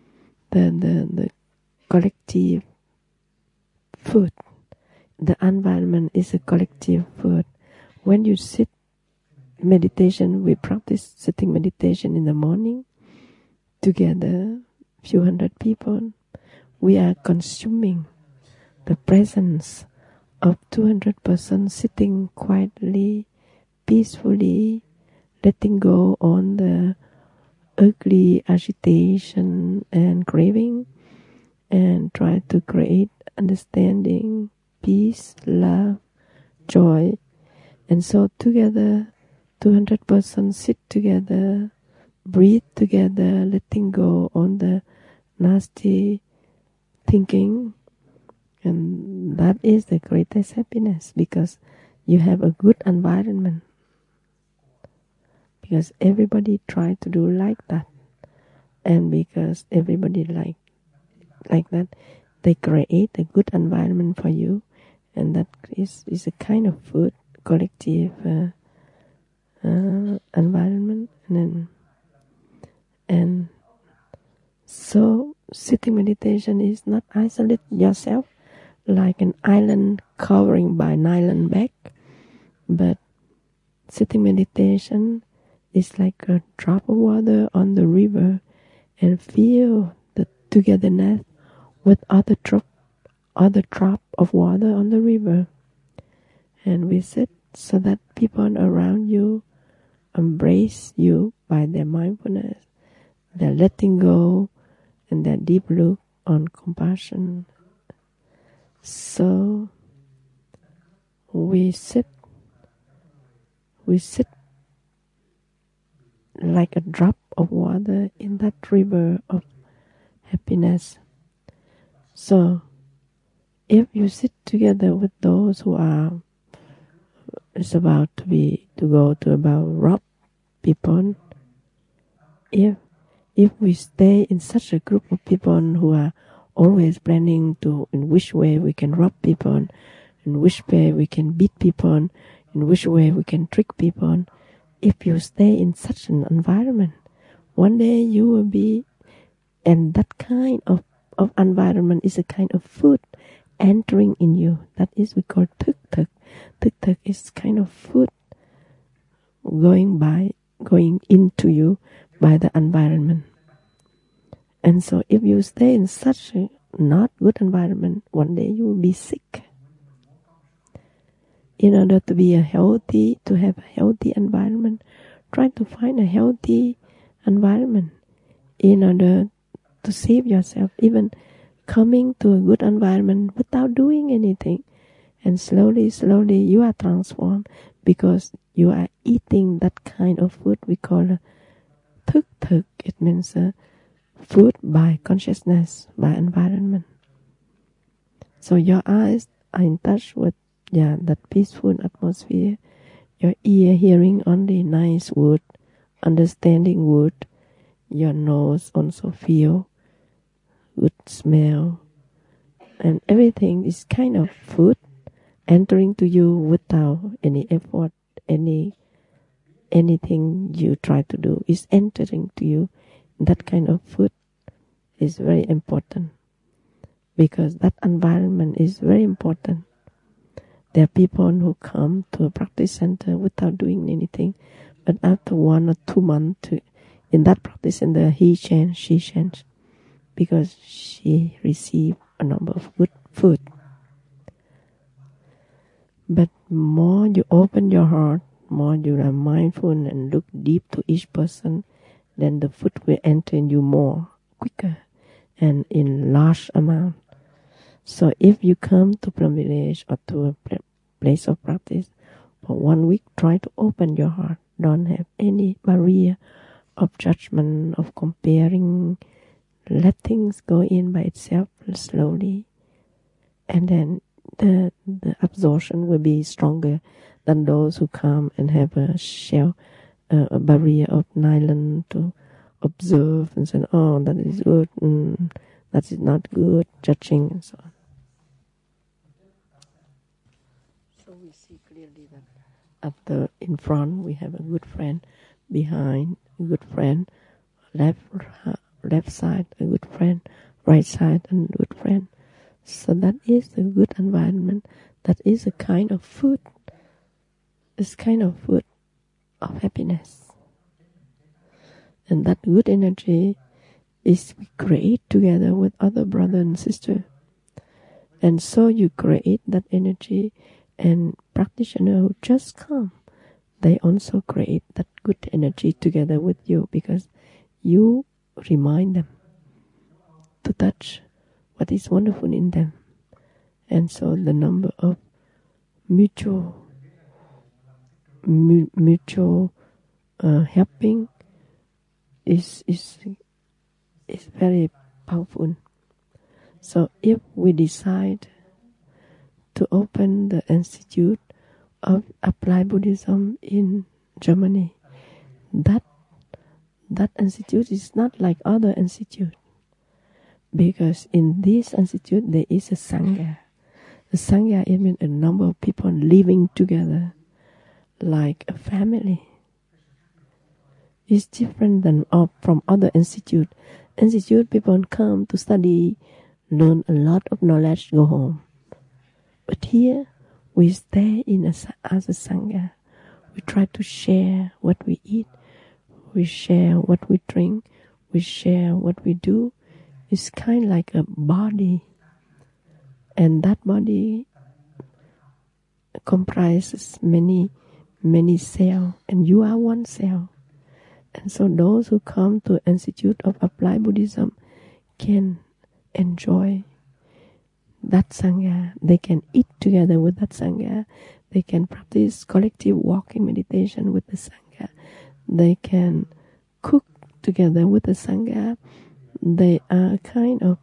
collective food. The environment is a collective food. When you sit meditation, we practice sitting meditation in the morning together, few hundred people. We are consuming the presence of 200 persons sitting quietly, peacefully, letting go on the ugly agitation and craving, and try to create understanding, peace, love, joy. And so together, 200 persons sit together, breathe together, letting go on the nasty thinking. And that is the greatest happiness, because you have a good environment. Because everybody try to do like that. And because everybody like that, they create a good environment for you. And that is a kind of food, collective environment. And so sitting meditation is not isolate yourself like an island covering by nylon bag, but sitting meditation is like a drop of water on the river, and feel the togetherness with other drop of water on the river. And we sit so that people around you embrace you by their mindfulness, their letting go, and their deep look on compassion. So we sit like a drop of water in that river of happiness. So if you sit together with those who are about to go to about rob people, if we stay in such a group of people who are always planning to in which way we can rob people, in which way we can beat people, in which way we can trick people, if you stay in such an environment, One day you will be, and that kind of environment is a kind of food entering in you. That is we call thức thực. Thức thực is kind of food going into you by the environment. And so if you stay in such a not good environment, one day you will be sick. In order to have a healthy environment, try to find a healthy environment in order to save yourself, even coming to a good environment without doing anything. And slowly you are transformed because you are eating that kind of food we call thức thực. It means food by consciousness, by environment. So your eyes are in touch with that peaceful atmosphere. Your ear hearing only nice word, understanding word. Your nose also feel good smell. And everything is kind of food entering to you without any effort, anything you try to do is entering to you. That kind of food is very important because that environment is very important. There are people who come to a practice center without doing anything, but after 1 or 2 months in that practice center, she changed because she received a number of good food. But more you open your heart, more you are mindful and look deep to each person, then the food will enter in you more, quicker, and in large amount. So if you come to Plum Village or to a place of practice for 1 week, try to open your heart. Don't have any barrier of judgment, of comparing. Let things go in by itself slowly. And then the absorption will be stronger than those who come and have a shell, a barrier of nylon to observe and say, oh, that is good, that is not good, judging and so on. So we see clearly that in front we have a good friend, behind a good friend, left side a good friend, right side a good friend. So that is a good environment. That is a kind of food. It's kind of food of happiness. And that good energy is we create together with other brother and sister. And so you create that energy, and practitioners who just come, they also create that good energy together with you because you remind them to touch what is wonderful in them. And so the number of mutual helping is very powerful. So if we decide to open the Institute of Applied Buddhism in Germany, that institute is not like other institute. Because in this institute there is a Sangha. The Sangha means a number of people living together like a family. It's different than from other institute. Institute people come to study, learn a lot of knowledge, go home. But here we stay as a Sangha. We try to share what we eat. We share what we drink. We share what we do. It's kind of like a body, and that body comprises many cells, and you are one cell. And so those who come to Institute of Applied Buddhism can enjoy that Sangha. They can eat together with that Sangha. They can practice collective walking meditation with the Sangha. They can cook together with the Sangha. They are kind of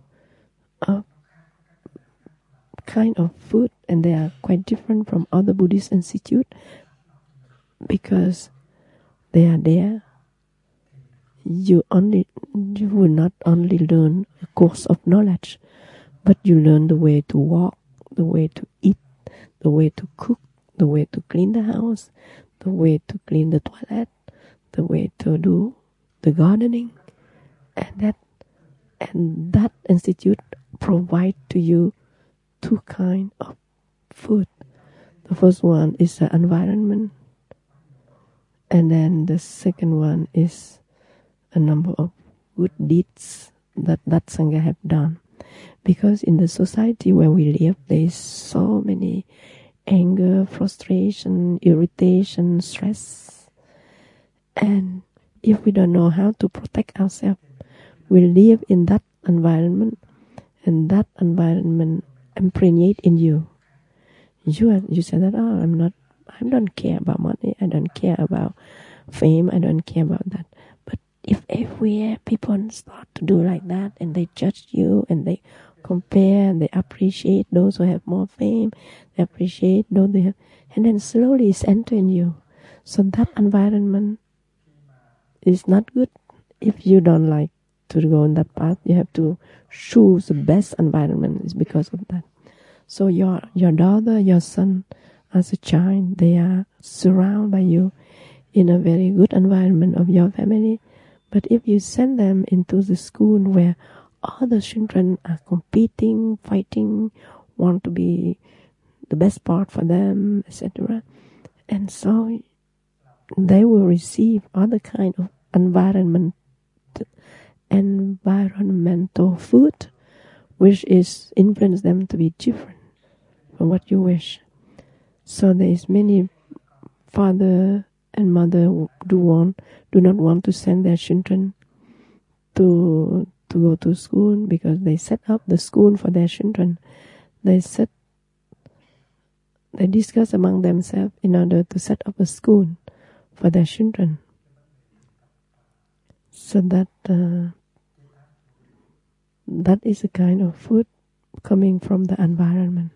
food, and they are quite different from other Buddhist institute because they are there. You will not only learn a course of knowledge, but you learn the way to walk, the way to eat, the way to cook, the way to clean the house, the way to clean the toilet, the way to do the gardening, and that institute provide to you two kind of food. The first one is the environment, and then the second one is a number of good deeds that Sangha have done. Because in the society where we live, there is so many anger, frustration, irritation, stress. And if we don't know how to protect ourselves, we live in that environment, and that environment impregnate in you. You say that, I don't care about money, I don't care about fame, I don't care about that. But if everywhere people start to do like that, and they judge you, and they compare, and they appreciate those who have more fame, they appreciate those they have, and then slowly it's entering you. So that environment is not good. If you don't like to go in that path, you have to choose the best environment. It's because of that. So your daughter, your son, as a child, they are surrounded by you in a very good environment of your family. But if you send them into the school where all the children are competing, fighting, want to be the best part for them, etc., and so they will receive other kind of environmental food, which is influence them to be different from what you wish. So there is many father and mother who do not want to send their children to go to school, because they set up the school for their children. They discuss among themselves in order to set up a school for their children, so that is a kind of food coming from the environment.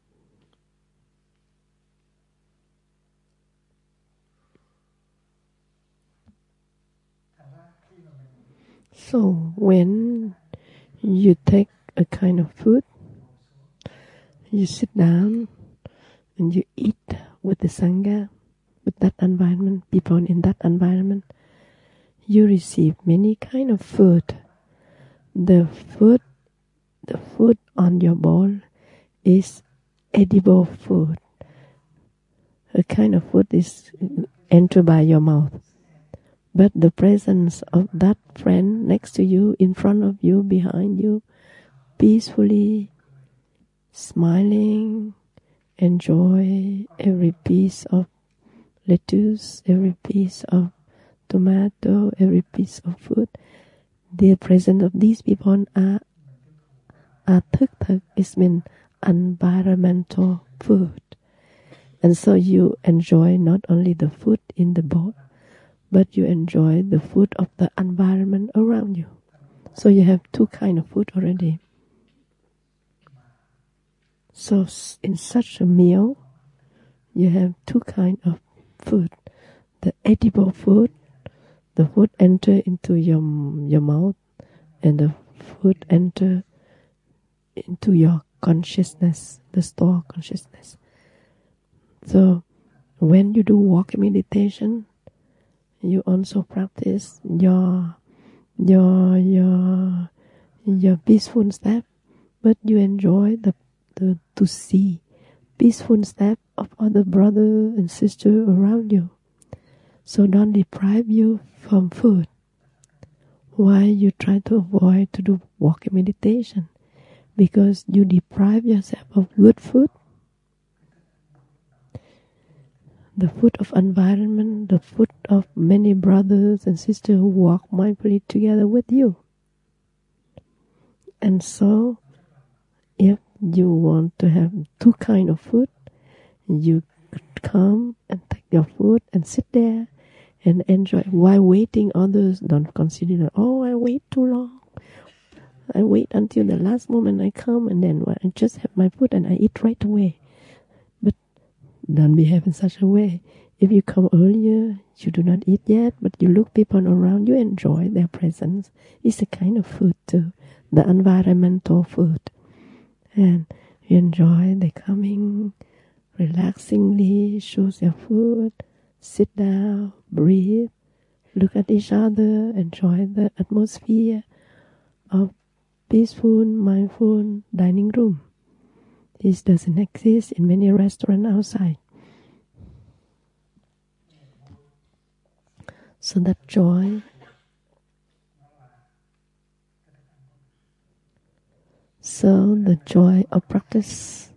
So when you take a kind of food, you sit down and you eat with the Sangha, with that environment, people in that environment, you receive many kind of food. The food on your bowl is edible food. A kind of food is entered by your mouth. But the presence of that friend next to you, in front of you, behind you, peacefully smiling, enjoy every piece of lettuce, every piece of tomato, every piece of food. The presence of these people are thức, it means environmental food. And so you enjoy not only the food in the bowl, but you enjoy the food of the environment around you. So you have two kind of food already. So in such a meal, you have two kind of food. The edible food, the food enter into your mouth, and the food enter into your consciousness, the store consciousness. So when you do walking meditation, you also practice your peaceful step, but you enjoy to see peaceful step of other brother and sister around you. So don't deprive you from food. Why you try to avoid to do walking meditation? Because you deprive yourself of good food. The food of environment, the food of many brothers and sisters who walk mindfully together with you. And so, if you want to have two kind of food, you come and take your food and sit there and enjoy. While waiting, others don't consider that, oh, I wait too long. I wait until the last moment I come, and then I just have my food and I eat right away. But don't behave in such a way. If you come earlier, you do not eat yet, but you look people around, you enjoy their presence. It's a kind of food too, the environmental food. And you enjoy the coming, relaxingly choose your food, sit down, breathe, look at each other, enjoy the atmosphere of peaceful, mindful dining room. This doesn't exist in many restaurants outside. So that joy, so the joy of practice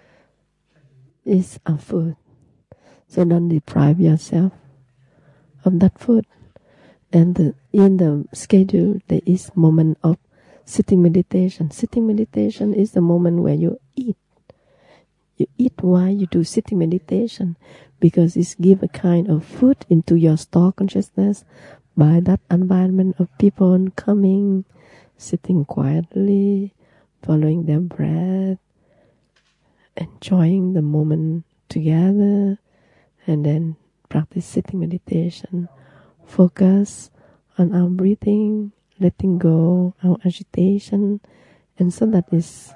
is our food. So don't deprive yourself of that food. And in the schedule, there is moment of sitting meditation. Sitting meditation is the moment where you eat. You eat while you do sitting meditation, because it gives a kind of food into your store consciousness by that environment of people coming, sitting quietly, following their breath, enjoying the moment together, and then practice sitting meditation. Focus on our breathing, letting go our agitation, and so that is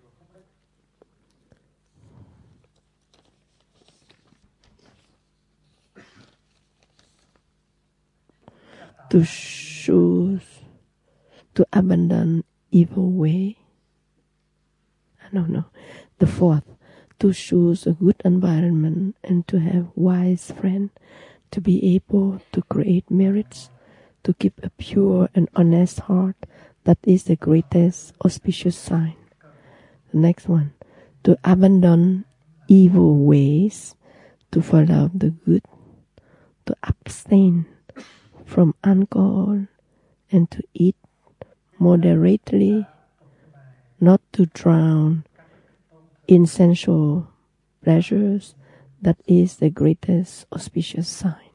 to choose to abandon evil way. I don't know. The fourth, to choose a good environment and to have wise friends, to be able to create merits, to keep a pure and honest heart. That is the greatest auspicious sign. The next one, to abandon evil ways, to follow the good, to abstain from alcohol, and to eat moderately, not to drown in sensual pleasures. That is the greatest auspicious sign.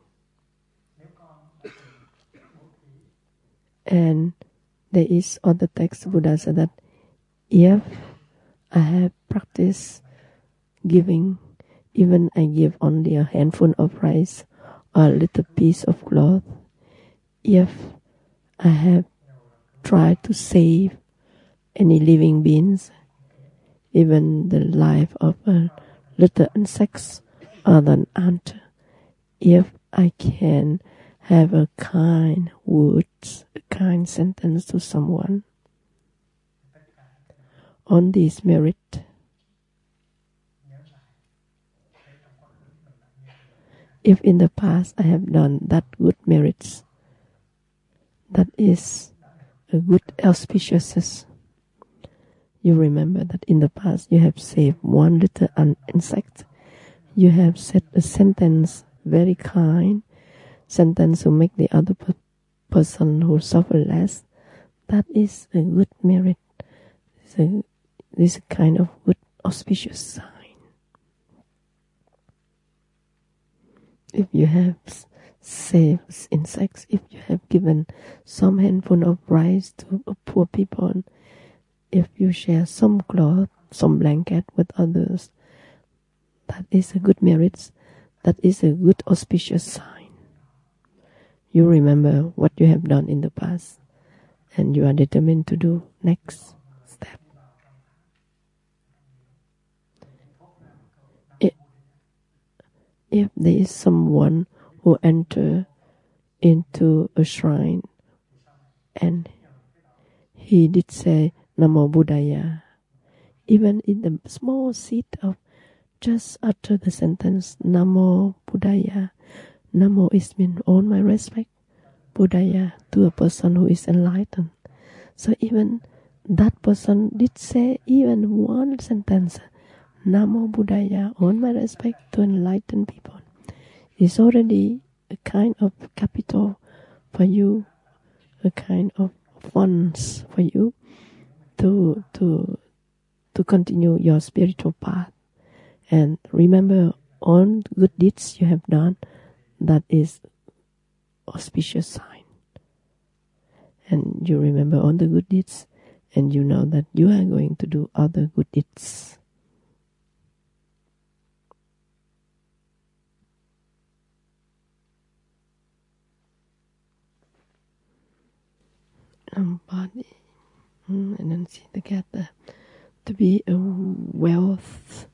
And there is other text Buddha said that if I have practiced giving, even I give only a handful of rice or a little piece of cloth, if I have tried to save any living beings, even the life of a little insects or an ant, if I can have a kind words, a kind sentence to someone on this merit, if in the past I have done that good merits, that is a good auspiciousness. You remember that in the past you have saved one little insect. You have said a sentence, very kind sentence to make the other person who suffer less. That is a good merit. This is a kind of good auspicious sign. If you have saved insects, if you have given some handful of rice to poor people, if you share some cloth, some blanket with others, that is a good merit. That is a good auspicious sign. You remember what you have done in the past, and you are determined to do next step. If there is someone who enter into a shrine and he did say Namo Buddhaya, even in the small seed of just utter the sentence Namo Buddhaya. Namo is mean all my respect, Buddhaya, to a person who is enlightened. So even that person did say even one sentence, Namo Buddhaya, all my respect to enlightened people, is already a kind of capital for you, a kind of funds for you to continue your spiritual path. And remember, all good deeds you have done, that is auspicious sign. And you remember all the good deeds, and you know that you are going to do other good deeds. Body, and then see together, to be a wealth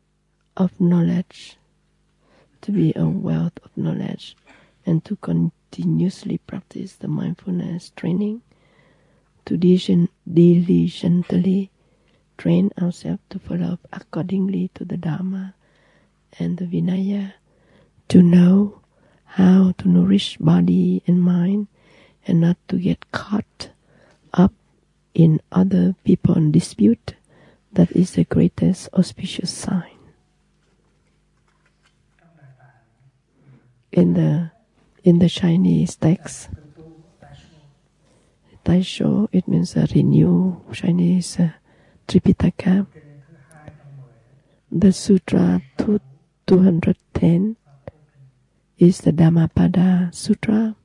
of knowledge, to be a wealth of knowledge, and to continue continuously practice the mindfulness training to diligently train ourselves to follow accordingly to the Dharma and the Vinaya, to know how to nourish body and mind and not to get caught up in other people's dispute. That is the greatest auspicious sign. In the Chinese text, Taisho, it means a renew Chinese Tripitaka. The Sutra 210 is the Dhammapada Sutra.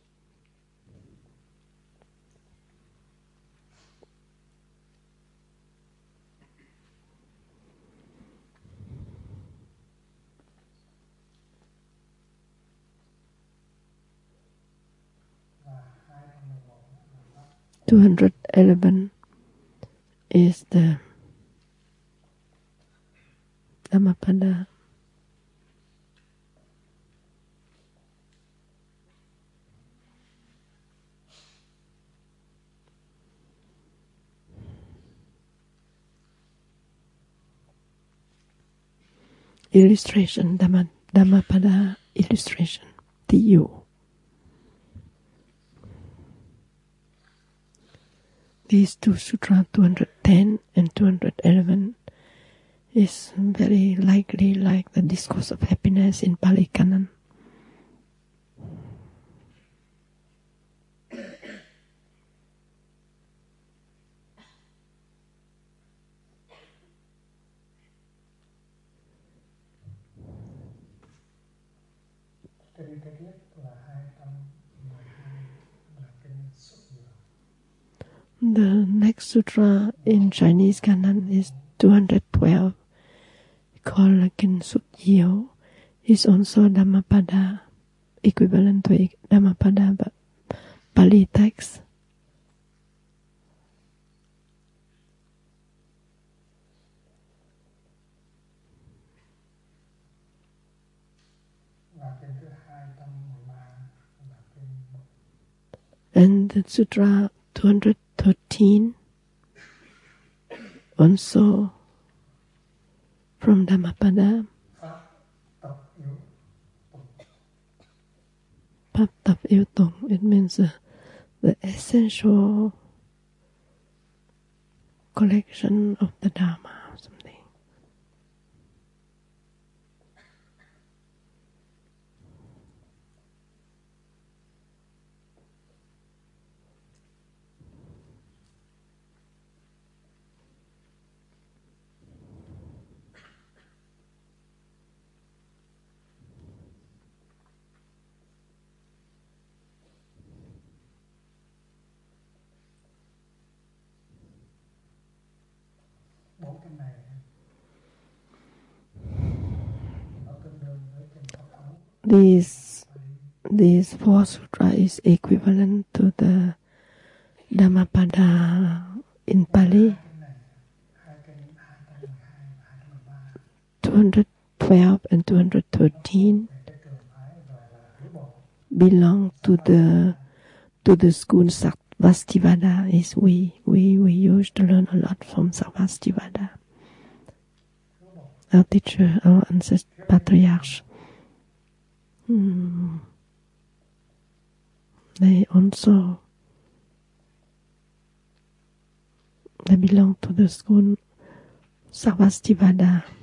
(211) is the Dhammapada. Illustration, Dhammapada illustration, TU. These two sutras, 210 and 211, is very likely like the discourse of happiness in Pali Canon. The next sutra in Chinese canon is 212, called Kinh Xuất Diệu. Is also Dhammapada, equivalent to Dhammapada but Pali text. And the Sutra 213, also from Dhammapada. Pháp tập yếu tụng, it means the essential collection of the Dharma or something. These four sutras is equivalent to the Dhammapada in Pali. 212 and 213 belong to the school Sarvastivada. Is we used to learn a lot from Sarvastivada. Our teacher, our ancestor, patriarchs. They belong to the school Sarvastivada.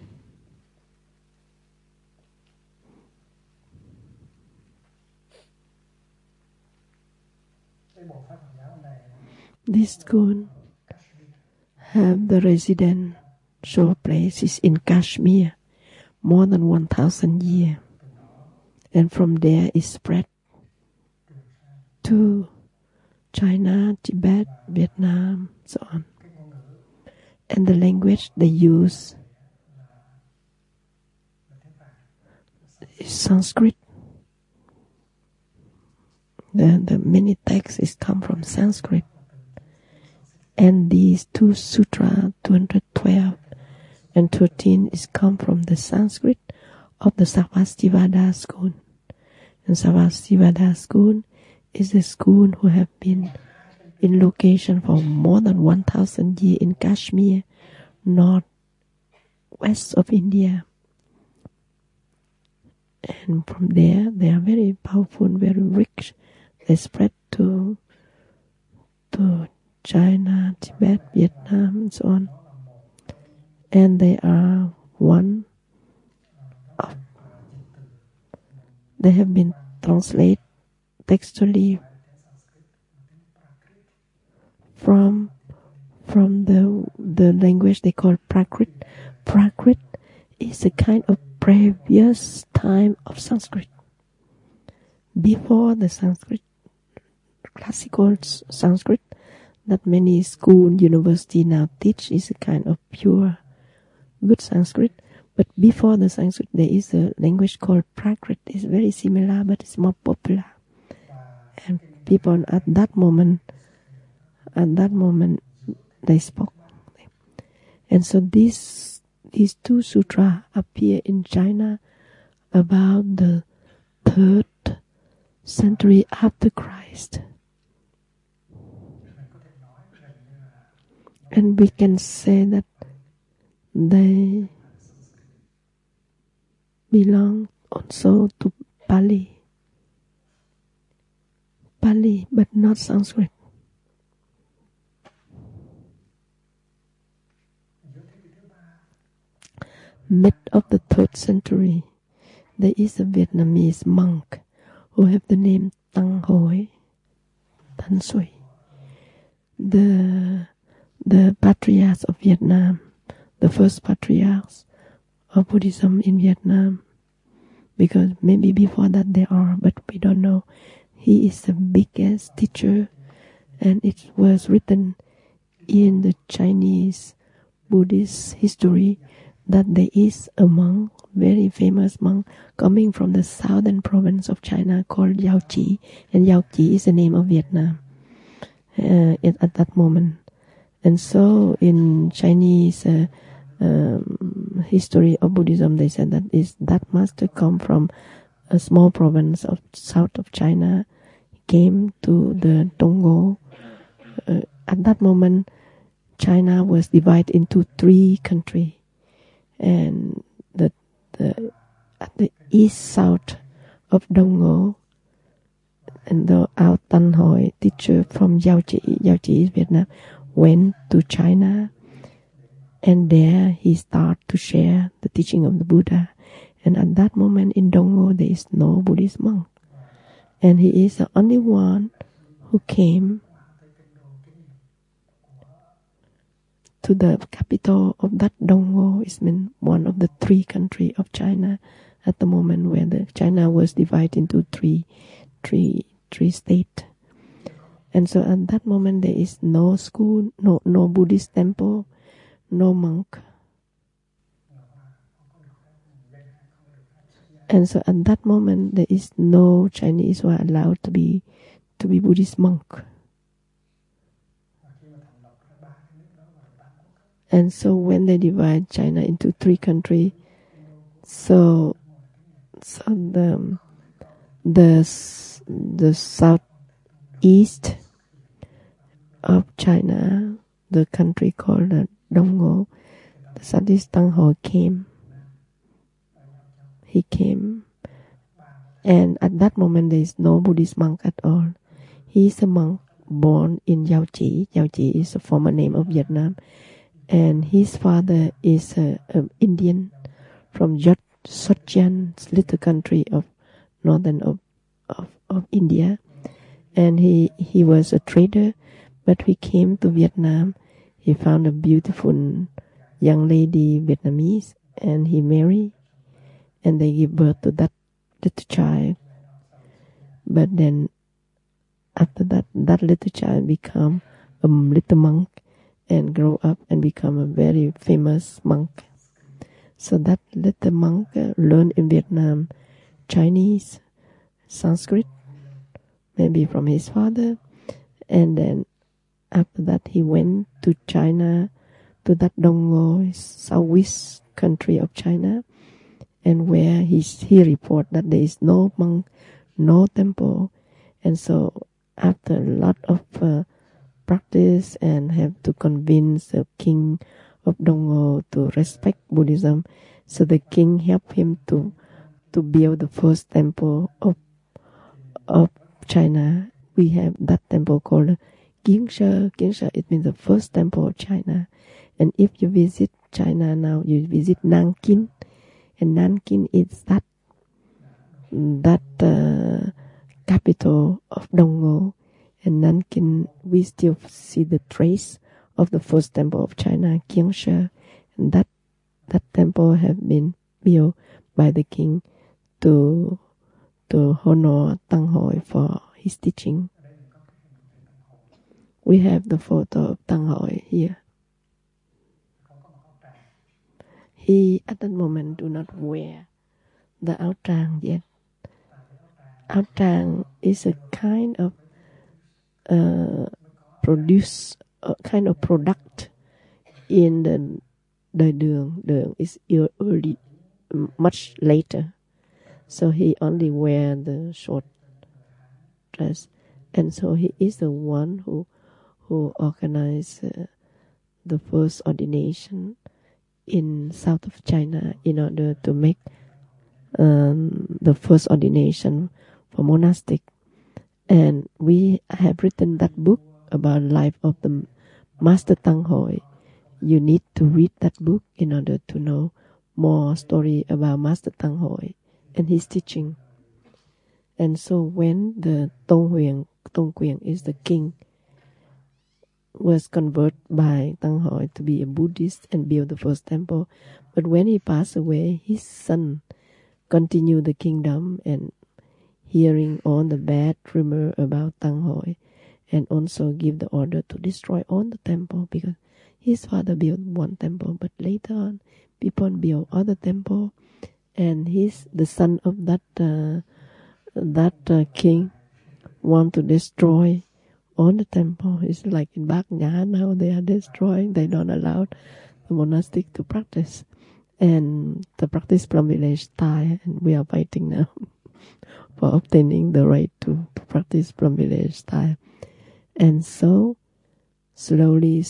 This school have the residential places in Kashmir more than 1,000 years, and from there it spread to China, Tibet, Vietnam, so on. And the language they use is Sanskrit. The many texts come from Sanskrit. And these two sutras, 212 and 13, is come from the Sanskrit of the Sarvastivada school. And Sarasivada school is a school who have been in location for more than 1,000 years in Kashmir, northwest of India. And from there, they are very powerful, very rich. They spread to China, Tibet, Vietnam, and so on. And they are one of, they have been translated textually from the language they call Prakrit. Prakrit is a kind of previous time of Sanskrit. Before the Sanskrit, classical Sanskrit, that many school, university now teach is a kind of pure, good Sanskrit. But before the Sanskrit, there is a language called Prakrit. It's very similar, but it's more popular. And people at that moment, they spoke. And so these two sutras appear in China about the 3rd century after Christ. And we can say that they belong also to Pali, but not Sanskrit. Mid of the 3rd century, there is a Vietnamese monk who have the name Tăng Hoi, Tan Sui. The patriarchs of Vietnam, the first patriarchs of Buddhism in Vietnam, because maybe before that there are, but we don't know. He is the biggest teacher, and it was written in the Chinese Buddhist history that there is a monk, very famous monk, coming from the southern province of China called Yao Chi, and Yao Chi is the name of Vietnam at that moment. And so in Chinese history of Buddhism, they said that master come from a small province of south of China, came to the Donggo. At that moment, China was divided into 3 countries, and at the east south of Donggo, and the Ao Tan Hoi, teacher from Yao Chi is Vietnam, went to China, and there he started to share the teaching of the Buddha. And at that moment in Donggo, there is no Buddhist monk, and he is the only one who came to the capital of that Donggo. Is one of the 3 countries of China at the moment where China was divided into three states. And so at that moment there is no school, no Buddhist temple, no monk. And so at that moment there is no Chinese who are allowed to be Buddhist monk. And so when they divide China into 3 countries, so the southeast of China, the country called Donggo, the southeast Tăng Hoi came. He came, and at that moment there is no Buddhist monk at all. He is a monk born in Yao Chi. Yao Chi is a former name of Vietnam, and his father is an Indian from Jodhpur's little country of northern of India, and he was a trader, but he came to Vietnam. He found a beautiful young lady, Vietnamese, and he married, and they give birth to that little child. But then after that little child become a little monk and grow up and become a very famous monk. So that little monk learned in Vietnam Chinese, Sanskrit, maybe from his father, and then after that he went to China, to that Donggo, southwest country of China, and where he report that there is no monk, no temple. And so after a lot of practice and have to convince the king of Dongho to respect Buddhism, so the king helped him to build the first temple of China. We have that temple called Kingshe. Kingshe, it means the first temple of China. And if you visit China now, you visit Nankin, and Nankin is that capital of Dongho. And Nankin, we still see the trace of the first temple of China, Kingshe, and that temple have been built by the king to honor Tang Hoi for his teaching. We have the photo of Tang Hoi here. He at that moment do not wear the áo tràng yet. Áo tràng is a kind of product in the Đường. Đường is early, much later. So he only wear the short dress, and so he is the one who organized the first ordination in south of China in order to make the first ordination for monastic. And we have written that book about life of the Master Tang Hoi. You need to read that book in order to know more story about Master Tang Hoi and his teaching. And so when the Tong Quyển is the king, was converted by Tang Hoi to be a Buddhist and build the first temple. But when he passed away, his son continued the kingdom and hearing all the bad rumor about Tang Hoi, and also give the order to destroy all the temple, because his father built one temple, but later on people built other temple, and the son of that king want to destroy all the temple. It's like in Bát Nhã now, they are destroying, they don't allow the monastic to practice, and the practice Plum Village Thai, and we are fighting now for obtaining the right to practice Plum Village Thai. And so slowly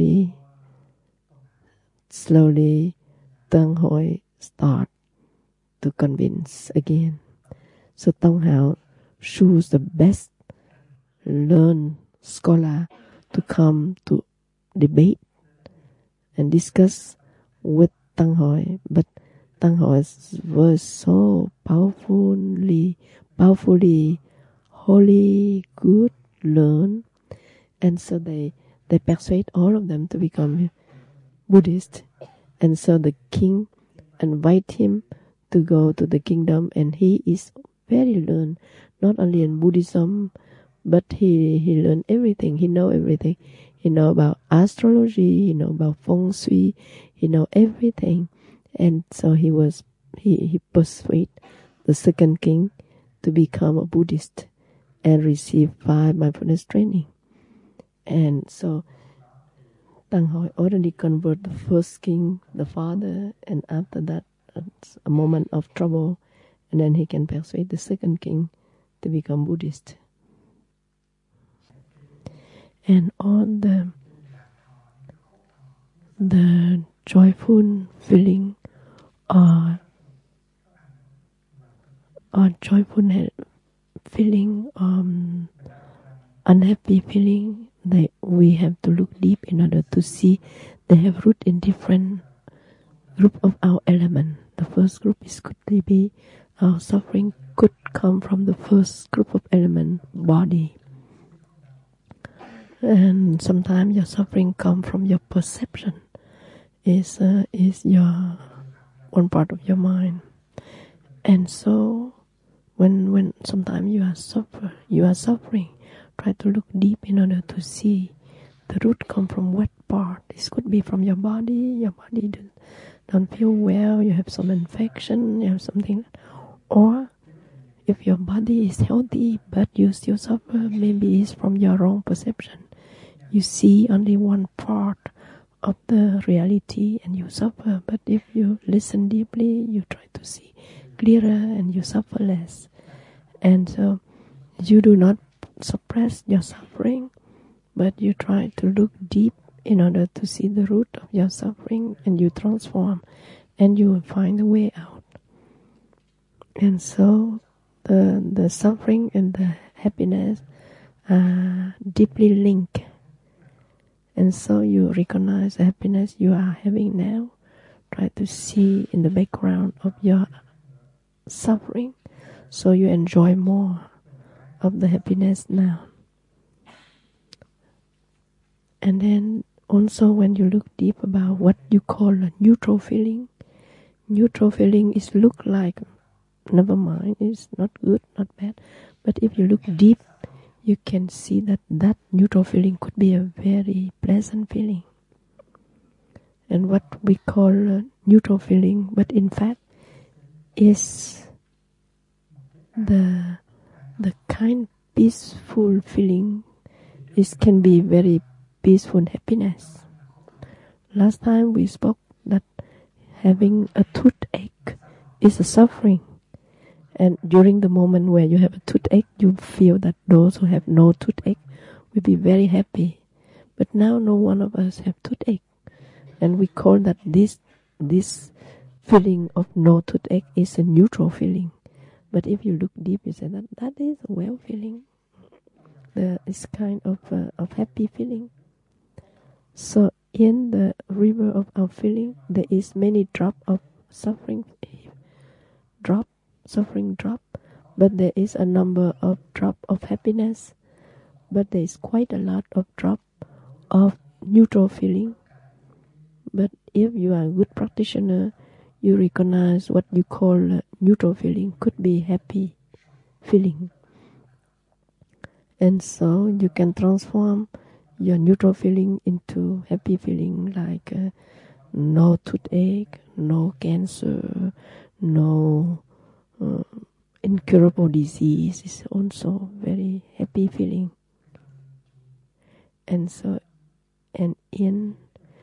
Tang Hoi start to convince again. So Tong Hao choose the best learned scholar to come to debate and discuss with Tang Hoi. But Tang Hoi was so powerfully holy, good, learned, and so they persuade all of them to become Buddhist. And so the king invite him to go to the kingdom, and he is very learned, not only in Buddhism, but he learned everything. He know everything. He know about astrology. He know about feng shui. He know everything. And so he persuaded the second king to become a Buddhist and receive 5 mindfulness training. And so Tang Hoi already converted the first king, the father, and after that, it's a moment of trouble, and then he can persuade the second king to become Buddhist. And on the joyful feeling or joyful feeling, unhappy feeling, we have to look deep in order to see they have root in different group of our element. The first group could be our suffering could come from the first group of element, body. And sometimes your suffering come from your perception. Is your one part of your mind. And so when sometimes you are suffering, try to look deep in order to see the root come from what part. This could be from your body. Your body don't feel well, you have some infection, you have something. Or if your body is healthy but you still suffer, maybe it's from your wrong perception. You see only one part of the reality and you suffer. But if you listen deeply, you try to see clearer and you suffer less. And so you do not suppress your suffering, but you try to look deep in order to see the root of your suffering, and you transform, and you will find a way out. And so the suffering and the happiness are deeply linked. And so you recognize the happiness you are having now. Try to see in the background of your suffering, so you enjoy more of the happiness now. And then also when you look deep about what you call a neutral feeling is look like, never mind, it's not good, not bad. But if you look deep, you can see that that neutral feeling could be a very pleasant feeling. And what we call a neutral feeling, but in fact is the kind peaceful feeling. It can be very peaceful happiness. Last time we spoke that having a toothache is a suffering. And during the moment where you have a toothache, you feel that those who have no toothache will be very happy. But now no one of us have toothache. And we call that this feeling of no toothache is a neutral feeling. But if you look deep, you say that is a well feeling. It's kind of happy feeling. So in the river of our feeling, there is many drop of suffering drop, but there is a number of drop of happiness, but there is quite a lot of drop of neutral feeling. But if you are a good practitioner, you recognize what you call neutral feeling could be happy feeling. And so you can transform your neutral feeling into happy feeling, like no toothache, no cancer, no incurable disease. Is also very happy feeling. And so, and in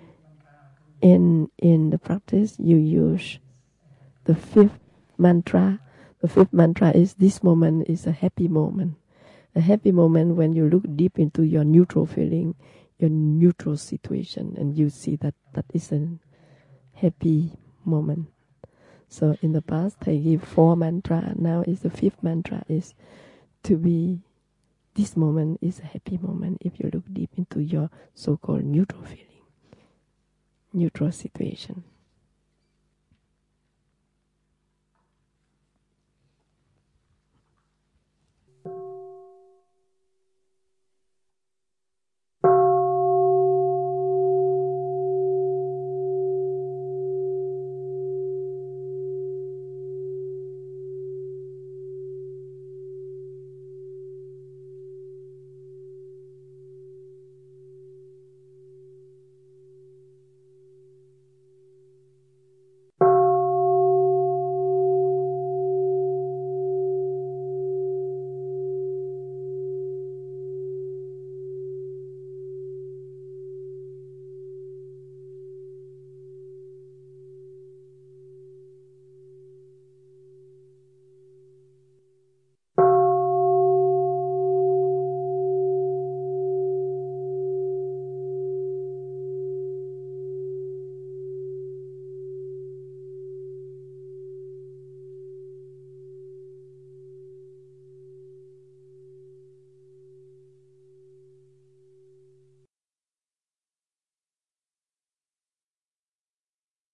the practice, you use the fifth mantra. The fifth mantra is, this moment is a happy moment. A happy moment when you look deep into your neutral feeling, your neutral situation, and you see that is a happy moment. So in the past, I give 4 mantra. Now is the 5th mantra is to be, this moment is a happy moment if you look deep into your so-called neutral feeling, neutral situation.